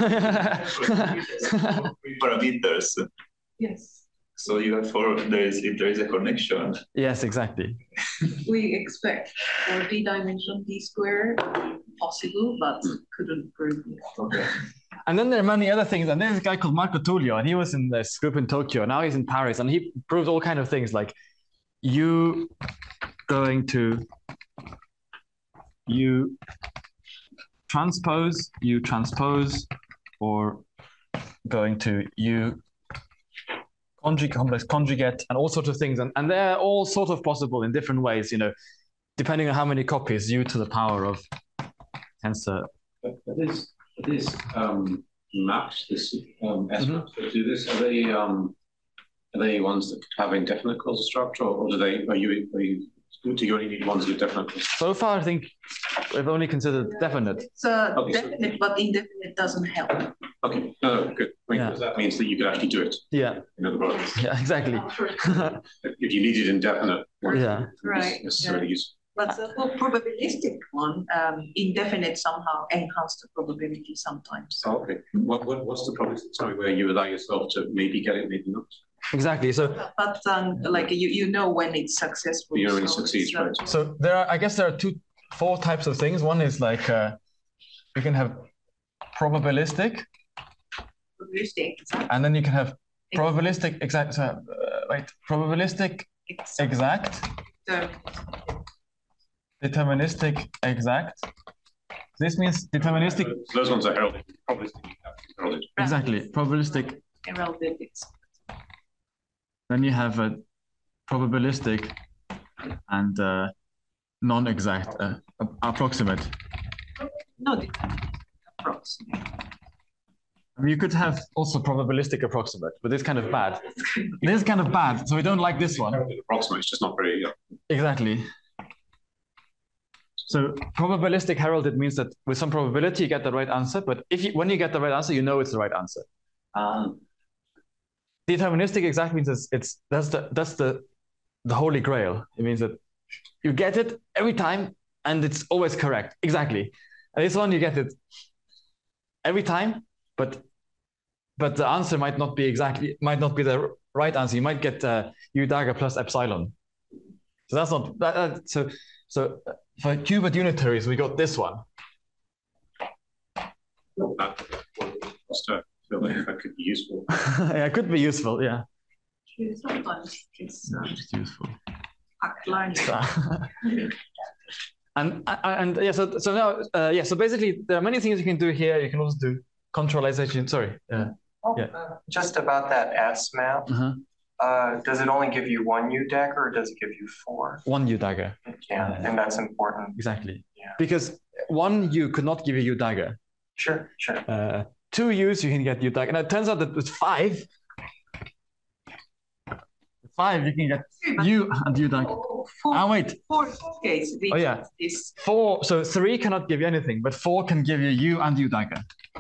Parameters. Yes. So you have if there is a connection. Yes, exactly. We expect for d-dimension d-square possible, but couldn't prove it. Okay. And then there are many other things. And there's a guy called Marco Tullio, and he was in this group in Tokyo. Now he's in Paris, and he proves all kinds of things like U transpose, or going to U complex conjugate, and all sorts of things. And they're all sort of possible in different ways, you know, depending on how many copies U to the power of tensor. But these maps, this S maps that do this, are they ones that have indefinite causal structure, or do you only need ones with definite? So far, I think we've only considered definite. It's definite, but indefinite doesn't help. Okay, good. Because that means that you could actually do it. Yeah. In other words. Yeah, exactly. If you needed indefinite, yeah, right. Necessarily useful. But the probabilistic one, indefinite somehow enhance the probability sometimes. Oh, okay. What's the probability where you allow yourself to maybe get it, maybe not? Exactly. So, but like you know when it's successful. You know when it succeeds, right? So I guess there are 4 types of things. One is like you can have probabilistic. And then you can have probabilistic exact. Probabilistic exact. Deterministic exact. This means deterministic. Those ones are heralded. Probabilistic. Exactly. Probabilistic. Heralded. Then you have a probabilistic and non-exact, approximate. No, approximate. I mean, you could have also probabilistic approximate, but it's kind of bad. This is kind of bad, so we don't like this one. Approximate is just not very. Exactly. So probabilistic heralded means that with some probability you get the right answer, but when you get the right answer, you know it's the right answer. Deterministic exact means that's the holy grail. It means that you get it every time and it's always correct. Exactly. And this one you get it every time, but the answer might not be the right answer. You might get U dagger plus epsilon. So that's not that. So for qubit unitaries, we got this one. That could be useful. Yeah, it could be useful. Yeah. Sometimes it's useful. And yeah, so now yeah, so basically there are many things you can do here. You can also do controlization. Sorry. Just about that S map. Does it only give you 1 U dagger or does it give you 4? 1 U dagger. Yeah, and that's important. Exactly. Yeah. because one U could not give you U dagger. Sure. Two U's you can get U dagger. And it turns out that with five you can get U and U dagger. Wait. Four case. Four. So three cannot give you anything, but four can give you U and U dagger.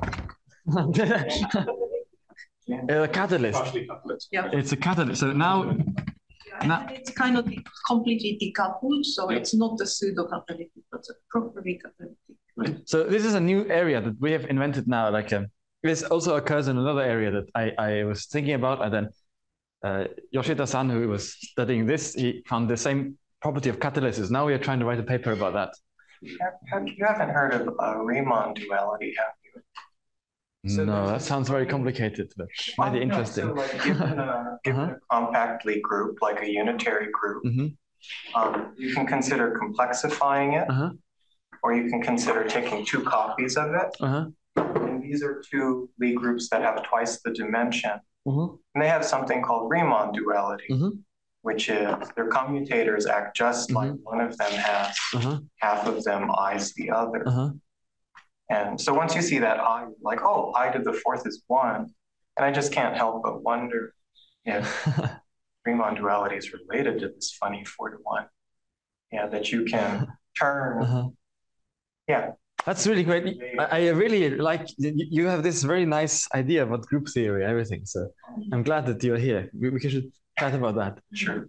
A catalyst. Yeah. It's a catalyst. So now it's kind of completely decoupled, so it's not a pseudo-catalytic, but a properly catalytic. So this is a new area that we have invented now. Like this also occurs in another area that I was thinking about, and then Yoshida-san, who was studying this, he found the same property of catalysis. Now we are trying to write a paper about that. You haven't heard of Riemann duality, have you? So no, that sounds very complicated, but mighty interesting. So like given a compact Lie group, like a unitary group, you can consider complexifying it, or you can consider taking two copies of it. And these are two Lie groups that have twice the dimension. And they have something called Riemann duality, which is their commutators act just like one of them has, half of them I's the other. And so once you see that I, like, oh, I to the fourth is 1, and I just can't help but wonder if Riemann duality is related to this funny 4 to 1. Yeah, that you can turn. Yeah. That's really great. I really like, you have this very nice idea about group theory, everything. So I'm glad that you're here. We should chat about that. Sure.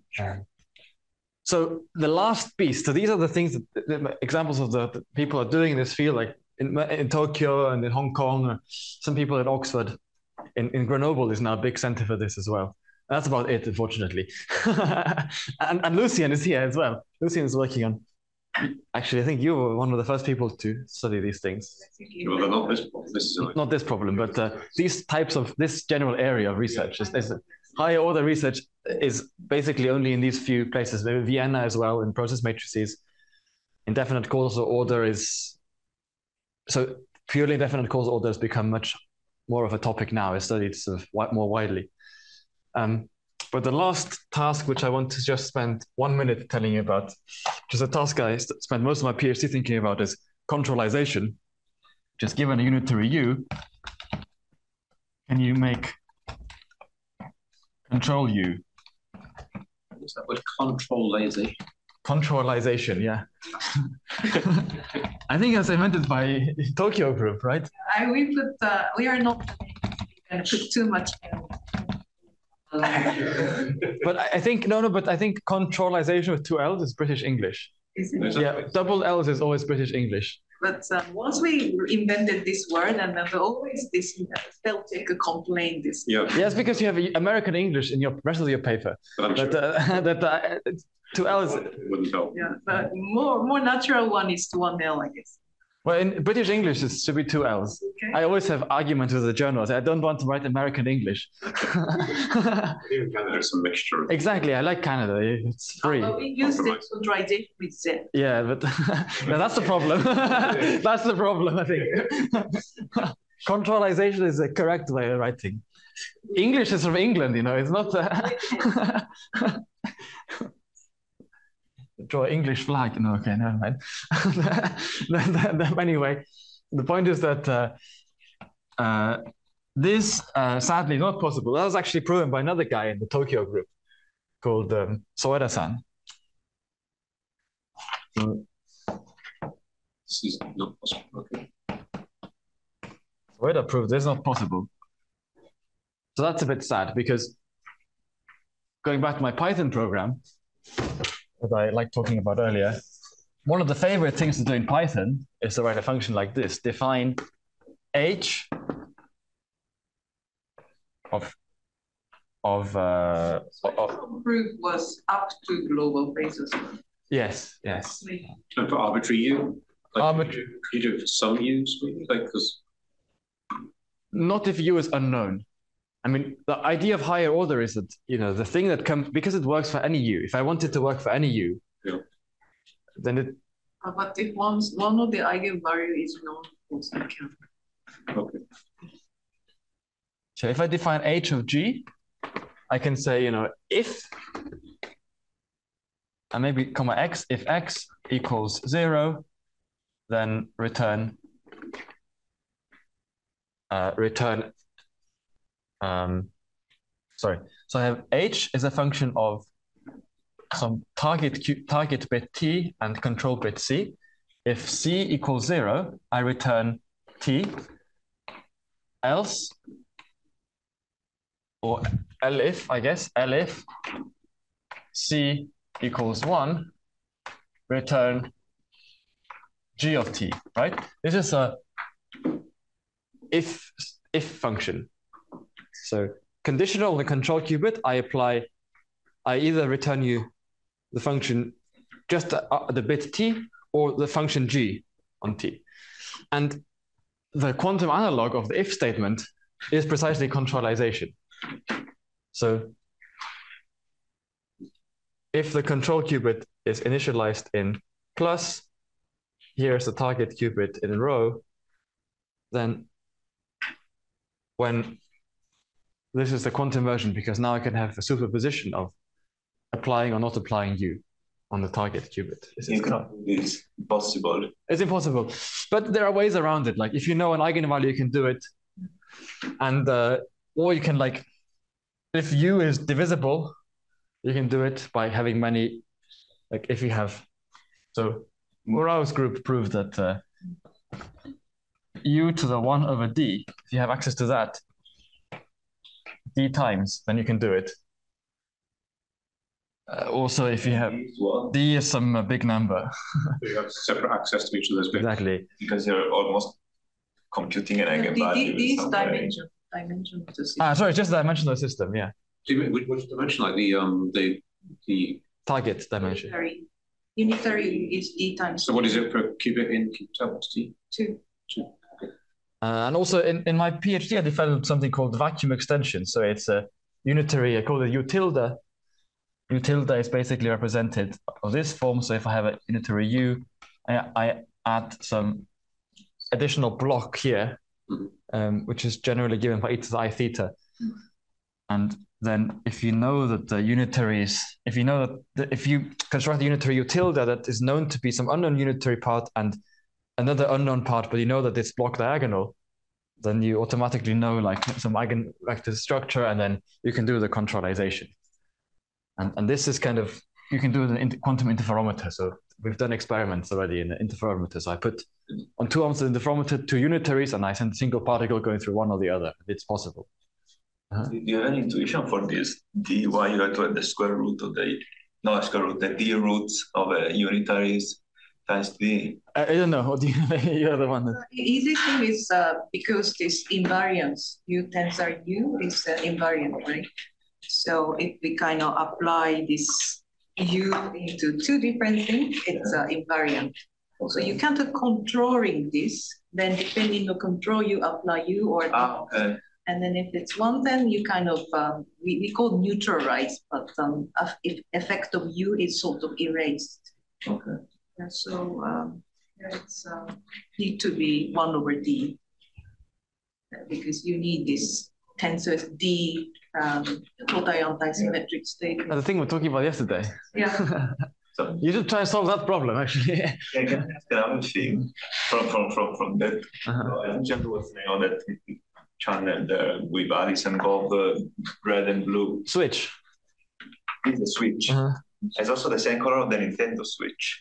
So the last piece, so these are the things, the examples of the people are doing in this field, like in Tokyo and in Hong Kong, some people at Oxford, in Grenoble is now a big center for this as well. That's about it, unfortunately. and Lucian is here as well. Lucian is working on, actually, I think you were one of the first people to study these things. Well, not this problem, but these types of, this general area of research. Higher order research is basically only in these few places. Maybe Vienna as well, in process matrices. Indefinite causal order is, so purely indefinite causal order has become much more of a topic now. It's studied sort of more widely. But the last task, which I want to just spend 1 minute telling you about, which is a task I spent most of my PhD thinking about, is controlization. Just given a unitary U, can you make control U? What's that word? Controlization. Controlization, yeah. I think it was invented by Tokyo Group, right? We are not going to put too much in. But I think, but I think controlization with 2 L's is British English. Is it? Yeah, double L's is always British English. But once we invented this word, and then always this spell checker complained this. Yeah. Yes, because you have American English in your rest of your paper. That 2 L's. Wouldn't help. Yeah, but more natural one is 1 L, I guess. Well, in British English, it should be 2 L's. Okay. I always have arguments with the journals. I don't want to write American English. Even Canada's a mixture. Exactly. I like Canada. It's free. But we use controlization with Z. Yeah, but that's the problem. That's the problem, I think. Controlization is the correct way of writing. English is from England, it's not... Draw an English flag. No, okay, never mind. Anyway, the point is that this sadly is not possible. That was actually proven by another guy in the Tokyo group called Soeda-san. This is not possible. Okay. Soeda proved this is not possible. So that's a bit sad, because going back to my Python program, that I like talking about earlier, one of the favorite things to do in Python is to write a function like this: define h of proof was up to global phases. Yes. And for arbitrary U, could you do it for some U's, maybe? Because not if U is unknown. I mean, the idea of higher order is that, the thing that comes, because it works for any U. If I want it to work for any U, then it... But if one of the eigenvalue is known, also can. Okay. So if I define h of G, I can say, if, and maybe comma x, if x equals 0, then return sorry. So I have H is a function of some target bit T and control bit C. If C equals 0, I return T. Else, or elif, I guess, elif C equals 1, return G of T, right? This is a if function. So conditional on the control qubit, I either return you the function just the bit T or the function G on T. And the quantum analog of the if statement is precisely controlization. So if the control qubit is initialized in plus, here's the target qubit in rho, then when this is the quantum version, because now I can have a superposition of applying or not applying U on the target qubit. It's impossible. It's impossible, but there are ways around it. Like if you know an eigenvalue, you can do it, and or you can like, if U is divisible, you can do it by having many. Like if you have, so Murao's group proved that U to the 1 over D. If you have access to that, D times, then you can do it. Also, if you have D is some big number. So you have separate access to each of those bits. Exactly. Because you're almost computing an eigenvalue. These dimension of the system. Sorry, just the dimension of the system, yeah. Do you mean which dimension, like the target dimension? Unitary is D times. So what is it per qubit in qubit? What's T? 2. And also in my PhD, I developed something called vacuum extension. So it's a unitary, I call it U tilde. U tilde is basically represented of this form. So if I have a unitary U, I add some additional block here, which is generally given by e to the I theta. And then if you know that the unitaries, if you know that if you construct the unitary U tilde that is known to be some unknown unitary part and another unknown part, but you know that it's block diagonal, then you automatically know like some eigenvector structure, and then you can do the controlization. And this is kind of, you can do it in the quantum interferometer. So we've done experiments already in the interferometer. So I put on 2 arms of the interferometer 2 unitaries, and I send a single particle going through one or the other. It's possible. Do you have an intuition for this? Why you have to have the square root of the D roots of unitaries times D? I don't know. You're the one. The easy thing is because this invariance, U tensor U is invariant, right? So if we kind of apply this U into 2 different things, it's invariant. So you can't controlling this, then depending on control, you apply U or not. Okay. And then if it's 1, then you kind of, we call neutralize, but if effect of U is sort of erased. Okay. And so it's need to be 1 over D, because you need this tensor D total anti-symmetric state. The thing we're talking about yesterday. Yeah. So you should try and solve that problem, actually. I can ask another thing from that. I think Jan was saying on that channel there with Alice and Bob, red and blue. Switch. It's a switch. It's also the same color of the Nintendo Switch.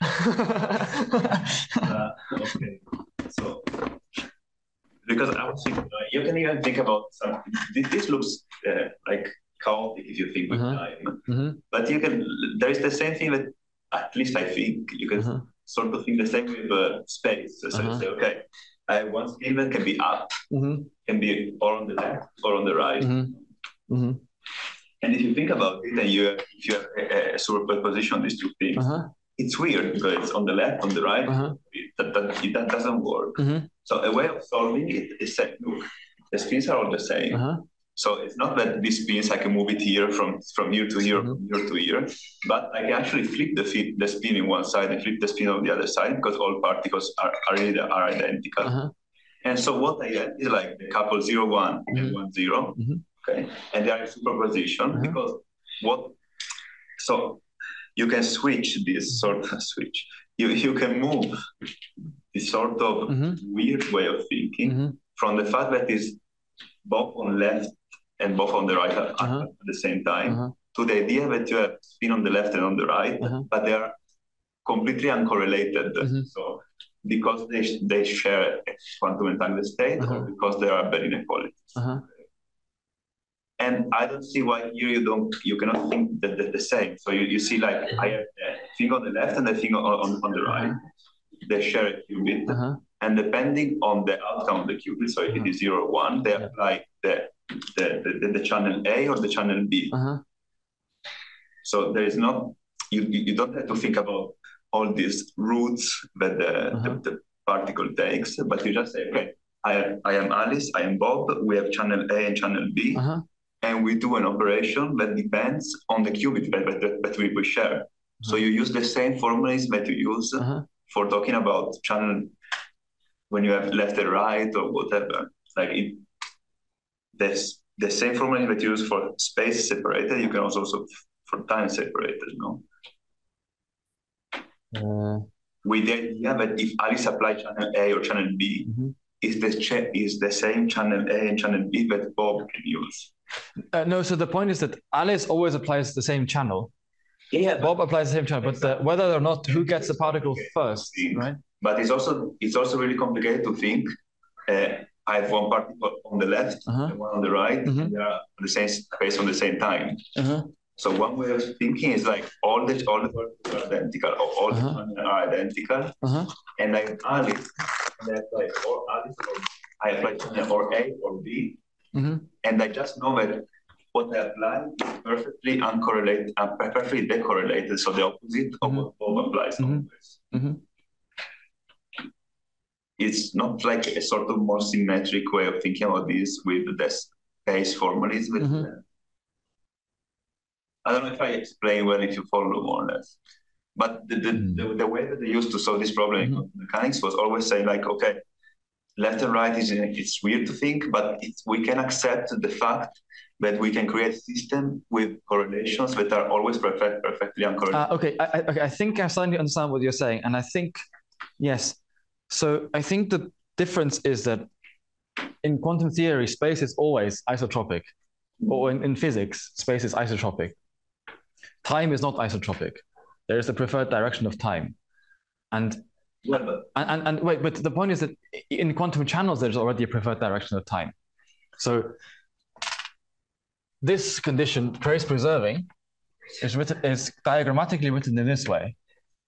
Okay. So, because I was thinking, you can even think about something. This looks like chaotic if you think with time. But you can, there is the same thing that, at least I think, you can sort of think the same with space. So you say, okay, one spin can be up, can be or on the left or on the right. And if you think about it, and if you have a superposition of these 2 things, it's weird because it's on the left, on the right, that doesn't work. So a way of solving it is saying, look, the spins are all the same. So it's not that these spins, I can move it here from here to here, from here to here, but I can actually flip the spin in one side and flip the spin on the other side because all particles are identical. And so what I get is like the couple 0, 1 and 1, 0. Okay, and they are in superposition because so you can switch this sort of switch. You can move this sort of weird way of thinking from the fact that it's both on left and both on the right at the same time, to the idea that you have spin on the left and on the right, but they are completely uncorrelated. So because they share a quantum entangled state, or because there are Bell inequalities. And I don't see why here you cannot think that they're the same. So you see, like, I have a thing on the left and a thing on the right. They share a qubit, and depending on the outcome of the qubit, so if it is 0 or 1, they apply the channel A or the channel B. So there is not, you don't have to think about all these routes that the particle takes, but you just say, okay, I am Alice, I am Bob, we have channel A and channel B, and we do an operation that depends on the qubit that we share. So you use the same formulas that you use for talking about channel when you have left and right or whatever. Like the same formula that you use for space separated, you can also for time separated, no? With the idea that if Alice applies channel A or channel B, is the same channel A and channel B that Bob can use. No, so the point is that Alice always applies the same channel. Yeah, Bob applies the same channel, but whether or not who gets the particle first, right? But it's also really complicated to think. I have one particle on the left and one on the right, and they are on the same space on the same time. So one way of thinking is like all the particles are identical, or all the channels are identical, and like Alice, and I apply or Alice, or I apply channel or A or B, and I just know that what I apply is perfectly uncorrelated and perfectly decorrelated, so the opposite of what Bob applies always. It's not like a sort of more symmetric way of thinking about this with the space formulas. I don't know if I explain well, if you follow more or less. But the way that they used to solve this problem in quantum mechanics was always say like, okay, left and right it's weird to think, but we can accept the fact that we can create a system with correlations that are always perfectly uncorrelated. Okay, I think I'm starting to understand what you're saying, and I think, yes. So I think the difference is that in quantum theory, space is always isotropic, or in physics, space is isotropic. Time is not isotropic. There is the preferred direction of time, and wait, but the point is that in quantum channels, there's already a preferred direction of time. So this condition, trace preserving, is diagrammatically written in this way.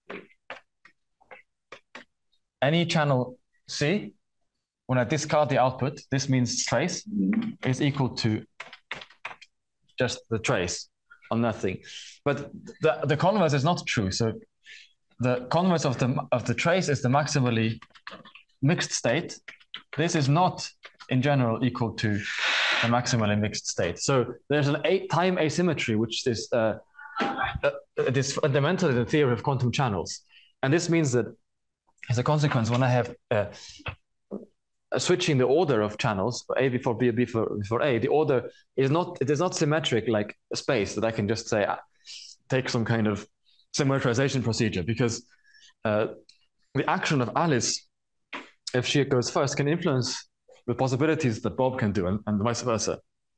Any channel C, when I discard the output, this means trace is equal to just the trace on nothing. But the converse is not true. So the converse of the trace is the maximally mixed state. This is not in general equal to a maximally mixed state. So there's an time asymmetry, which is it is fundamental in the theory of quantum channels. And this means that as a consequence, when I have switching the order of channels, A before B, B before A, the order is not symmetric like space that I can just say take some kind of symmetrization procedure, because the action of Alice, if she goes first, can influence the possibilities that Bob can do, and vice versa.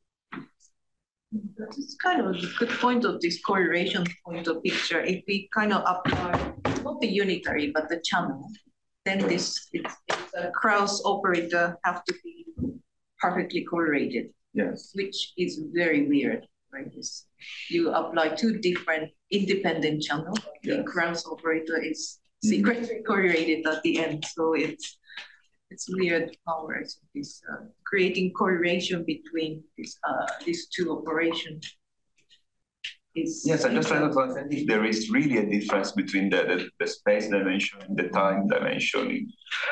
That's kind of a good point of this correlation point of picture. If we kind of apply not the unitary but the channel, then it's a Krauss operator have to be perfectly correlated. Yes, which is very weird, right? You apply two different independent channels. Yes. The Krauss operator is secretly correlated at the end, so it's weird powers. This creating correlation between these two operations. Yes, I just trying to understand if there is really a difference between the space dimension and the time dimension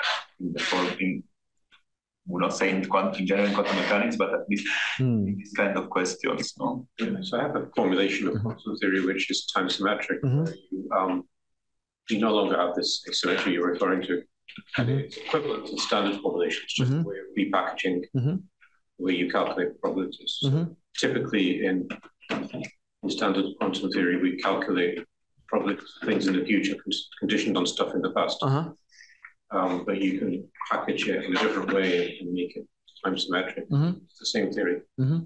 we're not saying in general quantum mechanics, but at least in these kind of questions, no? Yeah, so I have a formulation of quantum theory which is time symmetric. Where you no longer have this asymmetry you're referring to. And it's equivalent to standard formulation. It's just a way of repackaging where you calculate probabilities. So typically in standard quantum theory, we calculate probabilities of things in the future conditioned on stuff in the past. but you can package it in a different way and make it time symmetric. It's the same theory.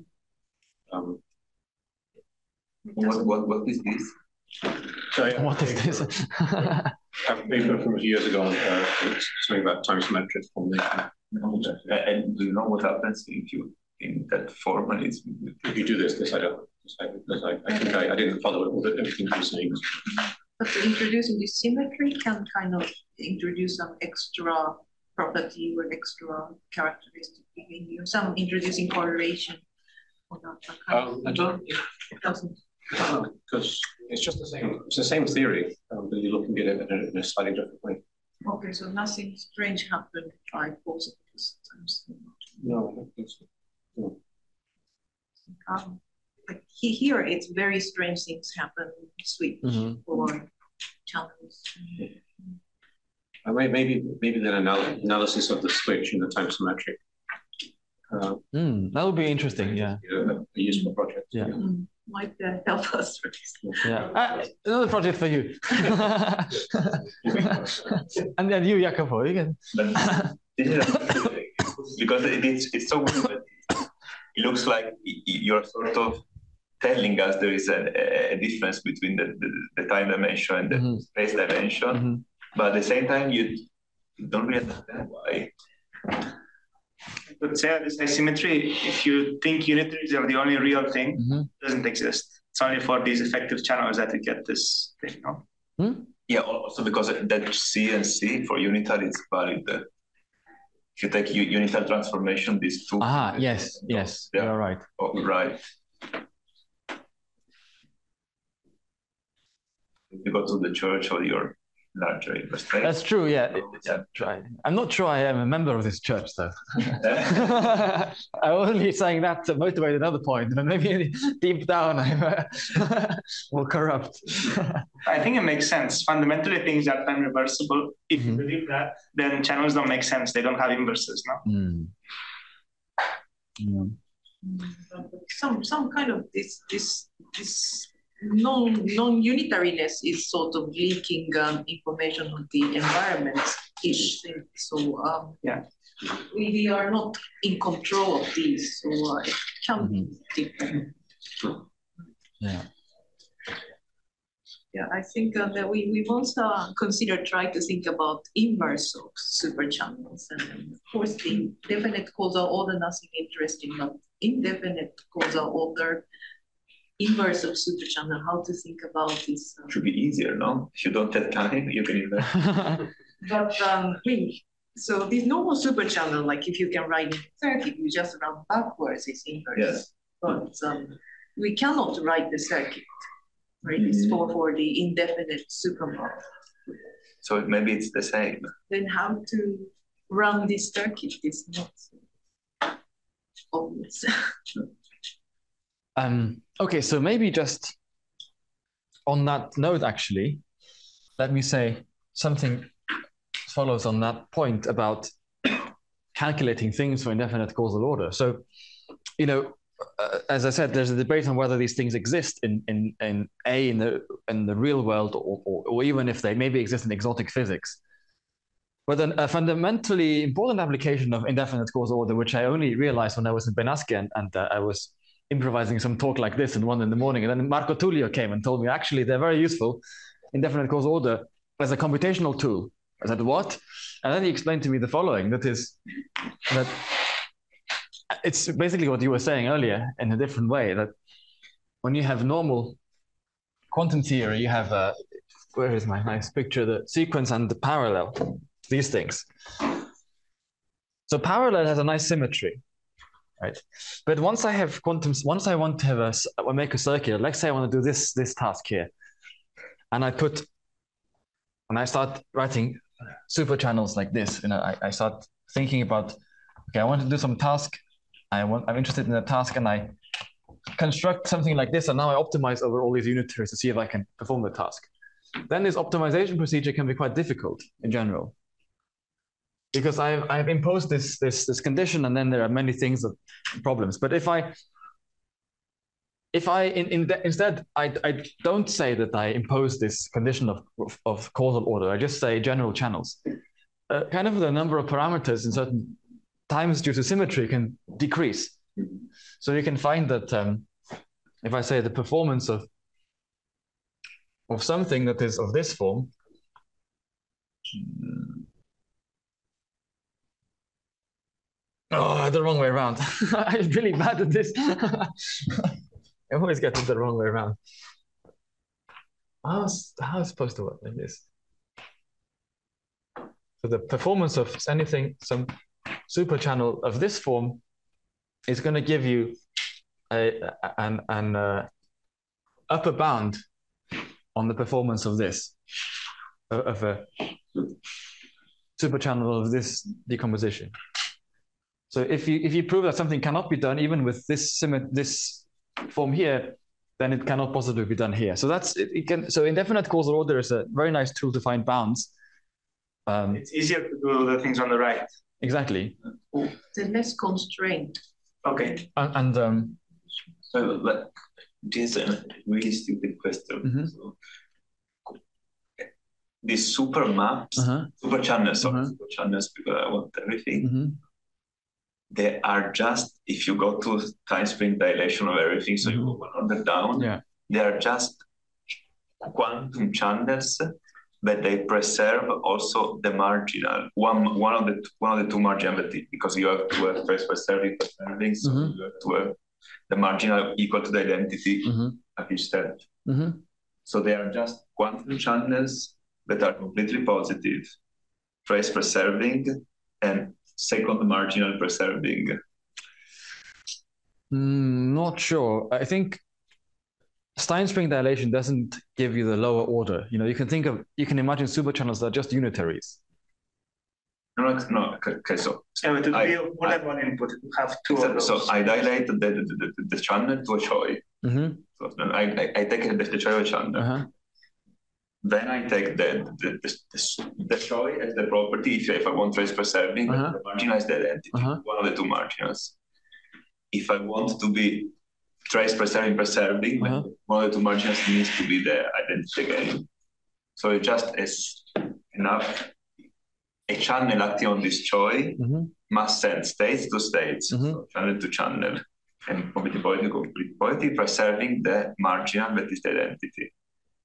What is this? Sorry, what is this? A paper from a few years ago, it's something about time symmetric formulation. And do you know what happens if you in that formula? If you do this I don't. I think I didn't follow it with everything you're saying. But introducing this symmetry can kind of introduce some extra property or extra characteristic in you. Some introducing correlation or not. I don't. It doesn't. Because it's just the same. It's the same theory, but you're looking at it in a slightly different way. Okay, so nothing strange happened by positives times. No, I don't think so. No. Like here, it's very strange things happen. Switch or channels. Maybe the analysis of the switch in the time symmetric. That would be interesting. Yeah, a useful project. Yeah. Might help us. Yeah, another project for you. And then you, Jacopo, you can. Because it's so weird. It looks like you're sort of telling us there is a difference between the time dimension and the space dimension, but at the same time you don't really understand why. But say this asymmetry, if you think unitaries are the only real thing, doesn't exist. It's only for these effective channels that you get this thing, no? Yeah, also because that C and C for unitary is valid. If you take unitary transformation, these two. Yes, you're right. Oh, right. If you go to the church or your larger university. That's true, yeah. I'm not sure I am a member of this church, though. I'm only saying that to motivate another point, but maybe deep down I'm more corrupt. I think it makes sense. Fundamentally, things are time reversible. If you believe that, then channels don't make sense. They don't have inverses, no? Some kind of this non-unitariness is sort of leaking information on the environment-ish thing. So we are not in control of these, so it can be different. Yeah, I think that we once considered trying to think about inverse of superchannels, and of course the definite causal order, nothing interesting, but indefinite causal order, inverse of superchannel, how to think about this. Should be easier, no? If you don't have time, you can invert. But so this normal superchannel, like if you can write in circuit, you just run backwards, it's inverse. Yes. But we cannot write the circuit, right? It's for the indefinite supermodel. So maybe it's the same. Then how to run this circuit is not obvious. Okay, so maybe just on that note, actually, let me say something follows on that point about calculating things for indefinite causal order. So, as I said, there's a debate on whether these things exist in the real world, or even if they maybe exist in exotic physics. But then a fundamentally important application of indefinite causal order, which I only realized when I was in Benasque and I was improvising some talk like this in 1 a.m, and then Marco Tullio came and told me, actually, they're very useful, indefinite causal order, as a computational tool. I said, what? And then he explained to me the following, that it's basically what you were saying earlier in a different way, that when you have normal quantum theory, you have, where is my nice picture, the sequence and the parallel, these things. So parallel has a nice symmetry. Right. But once I have quantums, once I want to have make a circuit, let's say I want to do this task here, and I start writing super channels like this. I start thinking about, okay, I want to do some task. I'm interested in the task, and I construct something like this, and now I optimize over all these unitaries to see if I can perform the task. Then this optimization procedure can be quite difficult in general, because I've imposed this condition, and then there are many things problems. But if I instead I don't say that I impose this condition of causal order. I just say general channels. kind of the number of parameters in certain times due to symmetry can decrease. So you can find that if I say the performance of something that is of this form, oh, the wrong way around. I'm really bad at this. I always get it the wrong way around. How is it supposed to work like this? So the performance of anything, some super channel of this form, is going to give you an upper bound on the performance of this, of a super channel of this decomposition. So if you prove that something cannot be done even with this form here, then it cannot possibly be done here. So so indefinite causal order is a very nice tool to find bounds. It's easier to do the things on the right. Exactly. They're less constrained. Okay. So this is a really stupid question. So, these super maps, super channels, super channels, because I want everything. They are just, if you go to time spring dilation of everything, so you go one order down, they are just quantum channels, but they preserve also the marginal, one of the two marginal, because you have to have trace preserving, so you have to have the marginal equal to the identity at each step. So they are just quantum channels that are completely positive, trace preserving, and second marginal preserving. Not sure. I think Stein spring dilation doesn't give you the lower order. You can imagine superchannels that are just unitaries. No. Okay, so it would be more than one input. You have two of those. So I dilate the channel to a Choi. So then I take the Choi channel. Then I take the Choi as the property if I want trace preserving, the marginal is the identity, one of the two marginals. If I want to be trace preserving, one of the two marginals needs to be the identity again. So it just is enough. A channel acting on this Choi must send states to states, so channel to channel, and complete quality preserving the marginal that is the identity.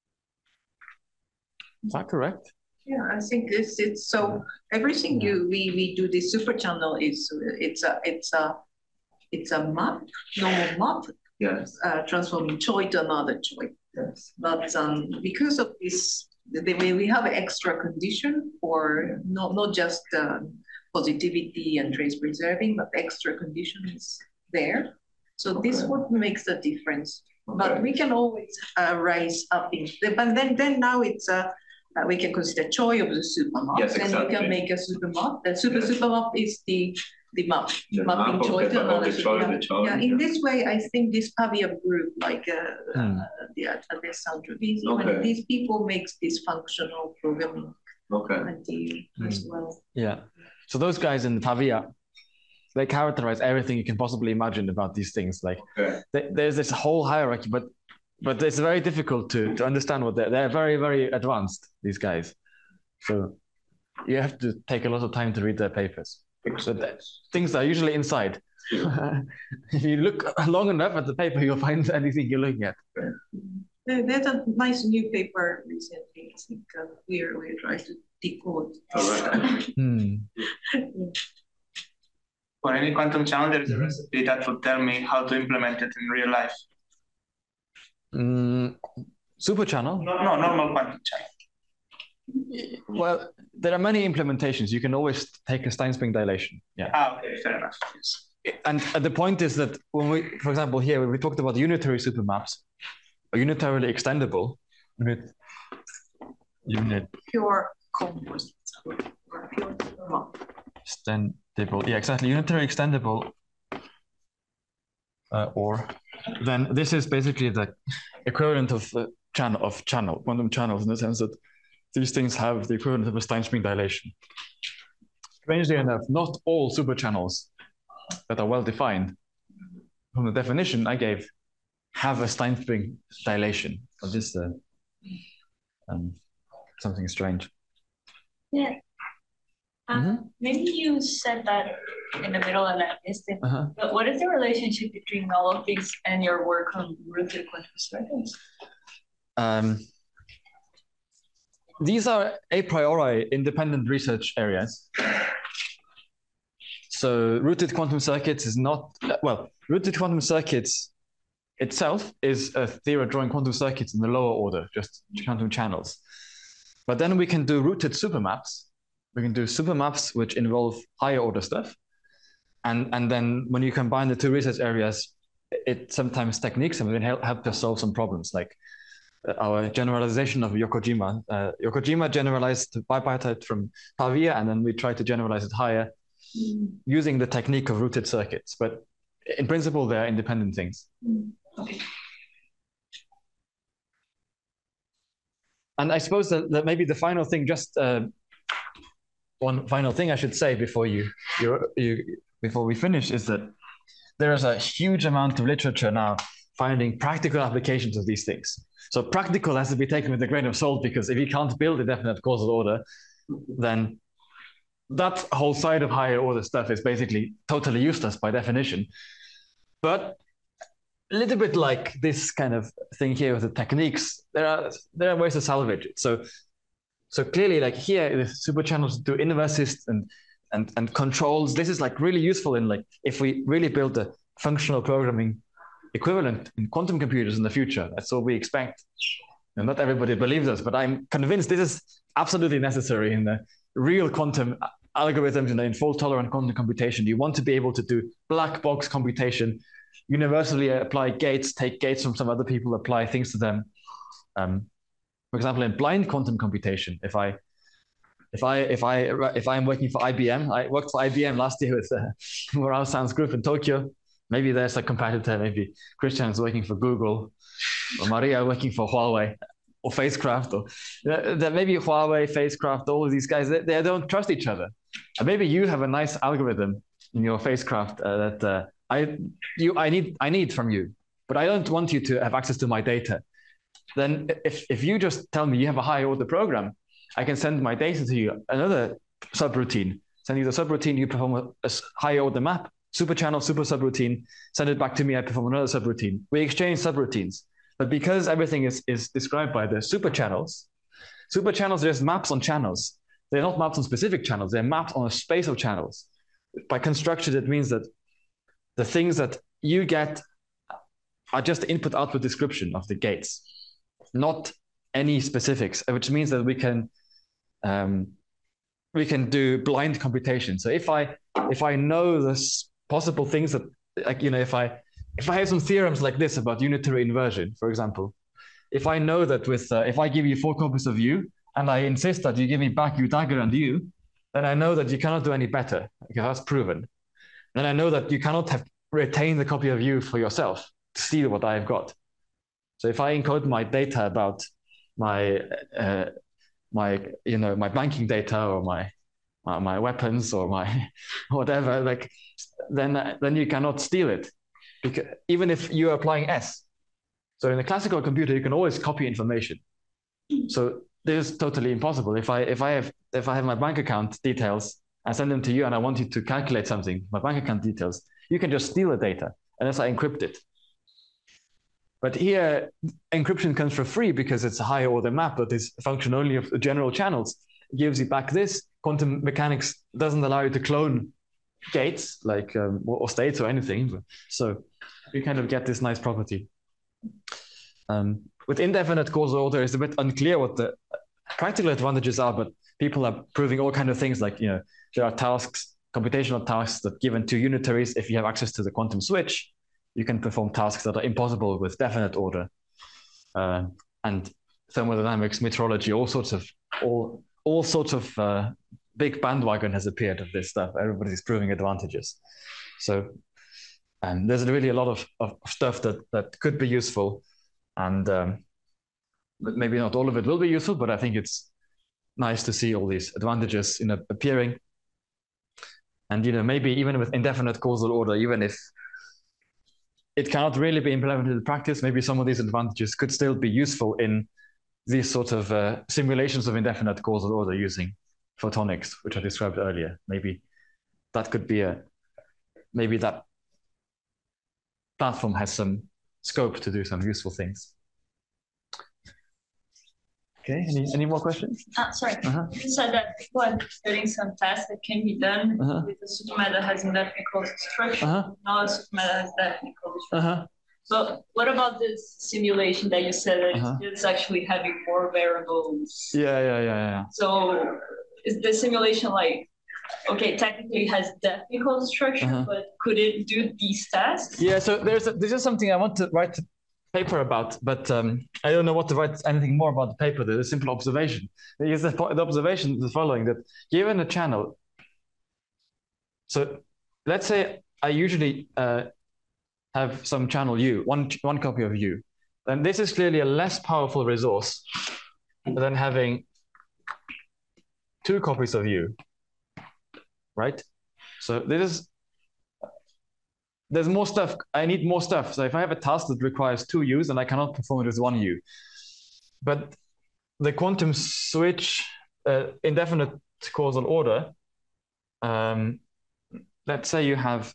Is that correct? Yeah, I think it's so everything we do this super channel is it's a map, normal map. Yes. Transforming Choi to another Choi. Yes. But because of this, we have an extra condition for not just positivity and trace preserving, but extra condition is there. So this what makes the difference. But we can always rise up in. But then now it's we can consider Choi of the super map. Yes, exactly. And we can make a super map. The super map is the map. The mapping map Choi to another Choi. In this way, I think this Pavia group, like Alessandro Vizio, and these people makes this functional programming idea as well. Yeah. So those guys in the Pavia, they characterize everything you can possibly imagine about these things. Like there's this whole hierarchy, but it's very difficult to understand what they're very, very advanced, these guys. So you have to take a lot of time to read their papers. So things are usually inside. If you look long enough at the paper, you'll find anything you're looking at. There's a nice new paper recently. I think we're trying to decode. For any quantum channel, there is a recipe that will tell me how to implement it in real life. Super channel? No, normal quantum channel. Well, there are many implementations. You can always take a Stein spring dilation. Yeah. Okay, fair enough. Yes. And the point is that when for example, here we talked about unitary supermaps, or unitarily extendable pure composite or pure supermap. Extendable, yeah, exactly. Unitary extendable, or then this is basically the equivalent of quantum channels, in the sense that these things have the equivalent of a Stein spring dilation. Strangely enough, not all superchannels that are well defined from the definition I gave have a Stein spring dilation. Or just something strange. Yeah. Maybe you said that in the middle and I missed it. But what is the relationship between all of these and your work on rooted quantum circuits? These are a priori independent research areas. So rooted quantum circuits is not, well, rooted quantum circuits itself is a theory of drawing quantum circuits in the lower order, just quantum channels. But then we can do rooted supermaps. We can do supermaps which involve higher order stuff. And then when you combine the two research areas, it sometimes techniques and help us solve some problems, like our generalization of Yokoyama. Yokoyama generalized bipartite from Pavia, and then we try to generalize it higher using the technique of rooted circuits. But in principle, they're independent things. Okay. And I suppose that maybe the final thing, just one final thing I should say before before we finish, is that there is a huge amount of literature now finding practical applications of these things. So practical has to be taken with a grain of salt, because if you can't build a definite causal order, then that whole side of higher order stuff is basically totally useless by definition. But a little bit like this kind of thing here with the techniques, there are ways to salvage it. So clearly, like here, the super channels do inverses and controls. This is like really useful in, like, if we really build a functional programming equivalent in quantum computers in the future. That's what we expect. And not everybody believes us, but I'm convinced this is absolutely necessary in the real quantum algorithms, in fault tolerant quantum computation. You want to be able to do black box computation, universally apply gates, take gates from some other people, apply things to them. For example, in blind quantum computation, if I'm working for IBM, I worked for IBM last year with Morale Sounds Group in Tokyo. Maybe there's a competitor. Maybe Christian is working for Google, or Maria working for Huawei or Facecraft, or maybe Huawei, Facecraft, all of these guys, they don't trust each other. And maybe you have a nice algorithm in your Facecraft that I need from you, but I don't want you to have access to my data. Then if you just tell me you have a higher order program, I can send my data to you, another subroutine, send you the subroutine, you perform a higher order map, super channel, super subroutine, send it back to me, I perform another subroutine. We exchange subroutines. But because everything is described by the super channels are just maps on channels. They're not maps on specific channels, they're maps on a space of channels. By construction, it means that the things that you get are just the input-output description of the gates, not any specifics, which means that we can do blind computation. So if I know the possible things that, like, if I have some theorems like this about unitary inversion, for example, if I know that if I give you 4 copies of U and I insist that you give me back U dagger and U, then I know that you cannot do any better, because that's proven. Then I know that you cannot retain the copy of U for yourself to steal what I've got. So if I encode my data about my banking data or my weapons or my whatever, like, then you cannot steal it, because even if you're applying S. So in a classical computer, you can always copy information. So this is totally impossible. If I have my bank account details, I send them to you and I want you to calculate something, my bank account details, you can just steal the data unless I encrypt it. But here, encryption comes for free because it's a higher order map that is a function only of the general channels. It gives you back this. Quantum mechanics doesn't allow you to clone gates, like or states or anything. So you kind of get this nice property. With indefinite causal order, it's a bit unclear what the practical advantages are, but people are proving all kinds of things, like, there are tasks, computational tasks that given to unitaries, if you have access to the quantum switch, you can perform tasks that are impossible with definite order. And thermodynamics, metrology, all sorts of big bandwagon has appeared of this stuff. Everybody's proving advantages. So there's really a lot of stuff that could be useful, and but maybe not all of it will be useful, but I think it's nice to see all these advantages appearing. And maybe even with indefinite causal order, even if it cannot really be implemented in practice, maybe some of these advantages could still be useful in these sort of simulations of indefinite causal order using photonics, which I described earlier. Maybe that could be maybe that platform has some scope to do some useful things. Okay, any more questions? Sorry, you said that people are studying some tasks that can be done with a supermap that has indefinite closed structure, not a supermap that has definite closed structure. So what about this simulation that you said that it's actually having more variables? Yeah. So is the simulation like, okay, technically it has definite closed structure, but could it do these tasks? Yeah, so there's just something I want to write paper about, but I don't know what to write anything more about the paper. There's a simple observation. Because the observation is the following, that given a channel, so let's say I usually have some channel U, one copy of U, then this is clearly a less powerful resource than having 2 copies of U, right? So there's more stuff. I need more stuff. So if I have a task that requires 2 U's, then I cannot perform it with 1 U. But the quantum switch, indefinite causal order, let's say you have,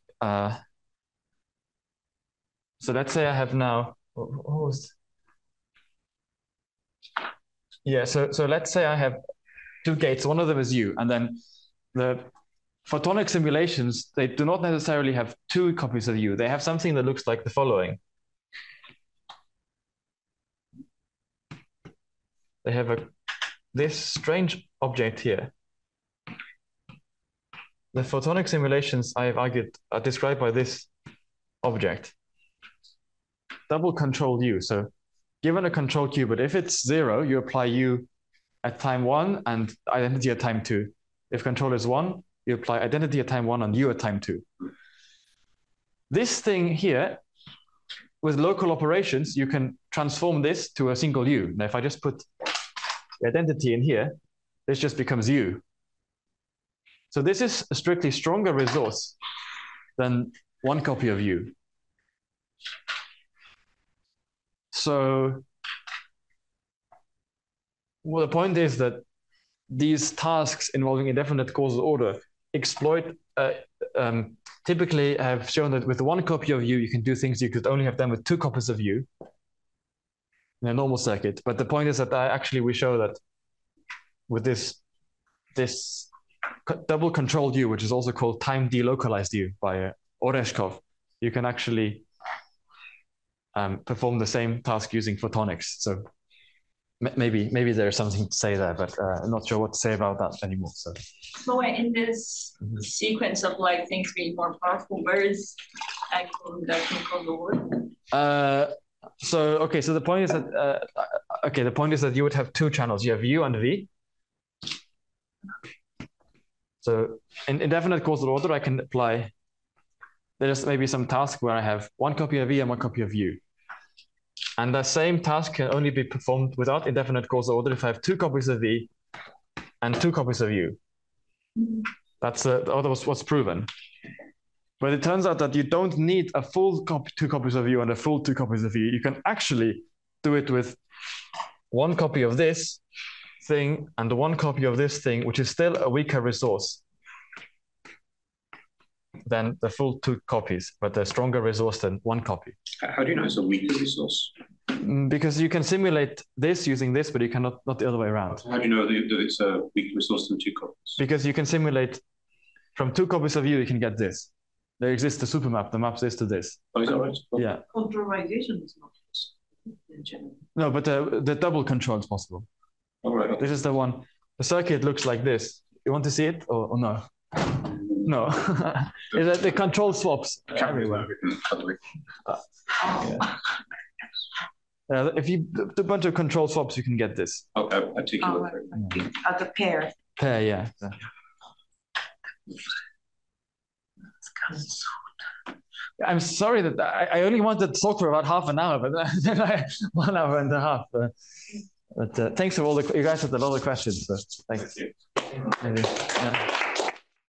so let's say I have now, so let's say I have 2 gates, one of them is U, and then the photonic simulations, they do not necessarily have 2 copies of U. They have something that looks like the following. They have this strange object here. The photonic simulations, I have argued, are described by this object. Double control U. So given a control Q, but if it's 0, you apply U at time 1 and identity at time 2. If control is 1, you apply identity at time 1 and U at time 2. This thing here, with local operations, you can transform this to a single U. Now, if I just put the identity in here, this just becomes U. So this is a strictly stronger resource than 1 copy of U. So well, the point is that these tasks involving indefinite causal order exploit, typically have shown that with 1 copy of U, you can do things you could only have done with 2 copies of U in a normal circuit. But the point is that we show that with this double controlled U, which is also called time delocalized U by Oreshkov, you can actually perform the same task using photonics. So maybe there's something to say there, but I'm not sure what to say about that anymore. So in this sequence of like things being more powerful, where is actual indefinite causal order? So the point is that you would have 2 channels. You have U and V. So in indefinite causal order, I can apply. There's maybe some task where I have 1 copy of V and 1 copy of U. And the same task can only be performed without indefinite causal order if I have 2 copies of V and 2 copies of U. That's what's proven. But it turns out that you don't need a full 2 copies of U and a full 2 copies of V. You can actually do it with 1 copy of this thing and 1 copy of this thing, which is still a weaker resource than the full 2 copies, but a stronger resource than 1 copy. How do you know it's a weaker resource? Because you can simulate this using this, but you cannot, not the other way around. How do you know that it's a weaker resource than 2 copies? Because you can simulate from 2 copies of U, you can get this. There exists a supermap that maps this to this. Oh, is that right? Yeah. Controlization is not possible in general. No, but the double control is possible. All right. This is the one. The circuit looks like this. You want to see it or no? No. The control swaps everywhere. If you do a bunch of control swaps, you can get this. Particular. At the pair. Pair, yeah. I'm sorry that I only wanted to talk for about half an hour, but then 1 hour and a half. But thanks for you guys had a lot of questions. So thanks. Thank you. Yeah.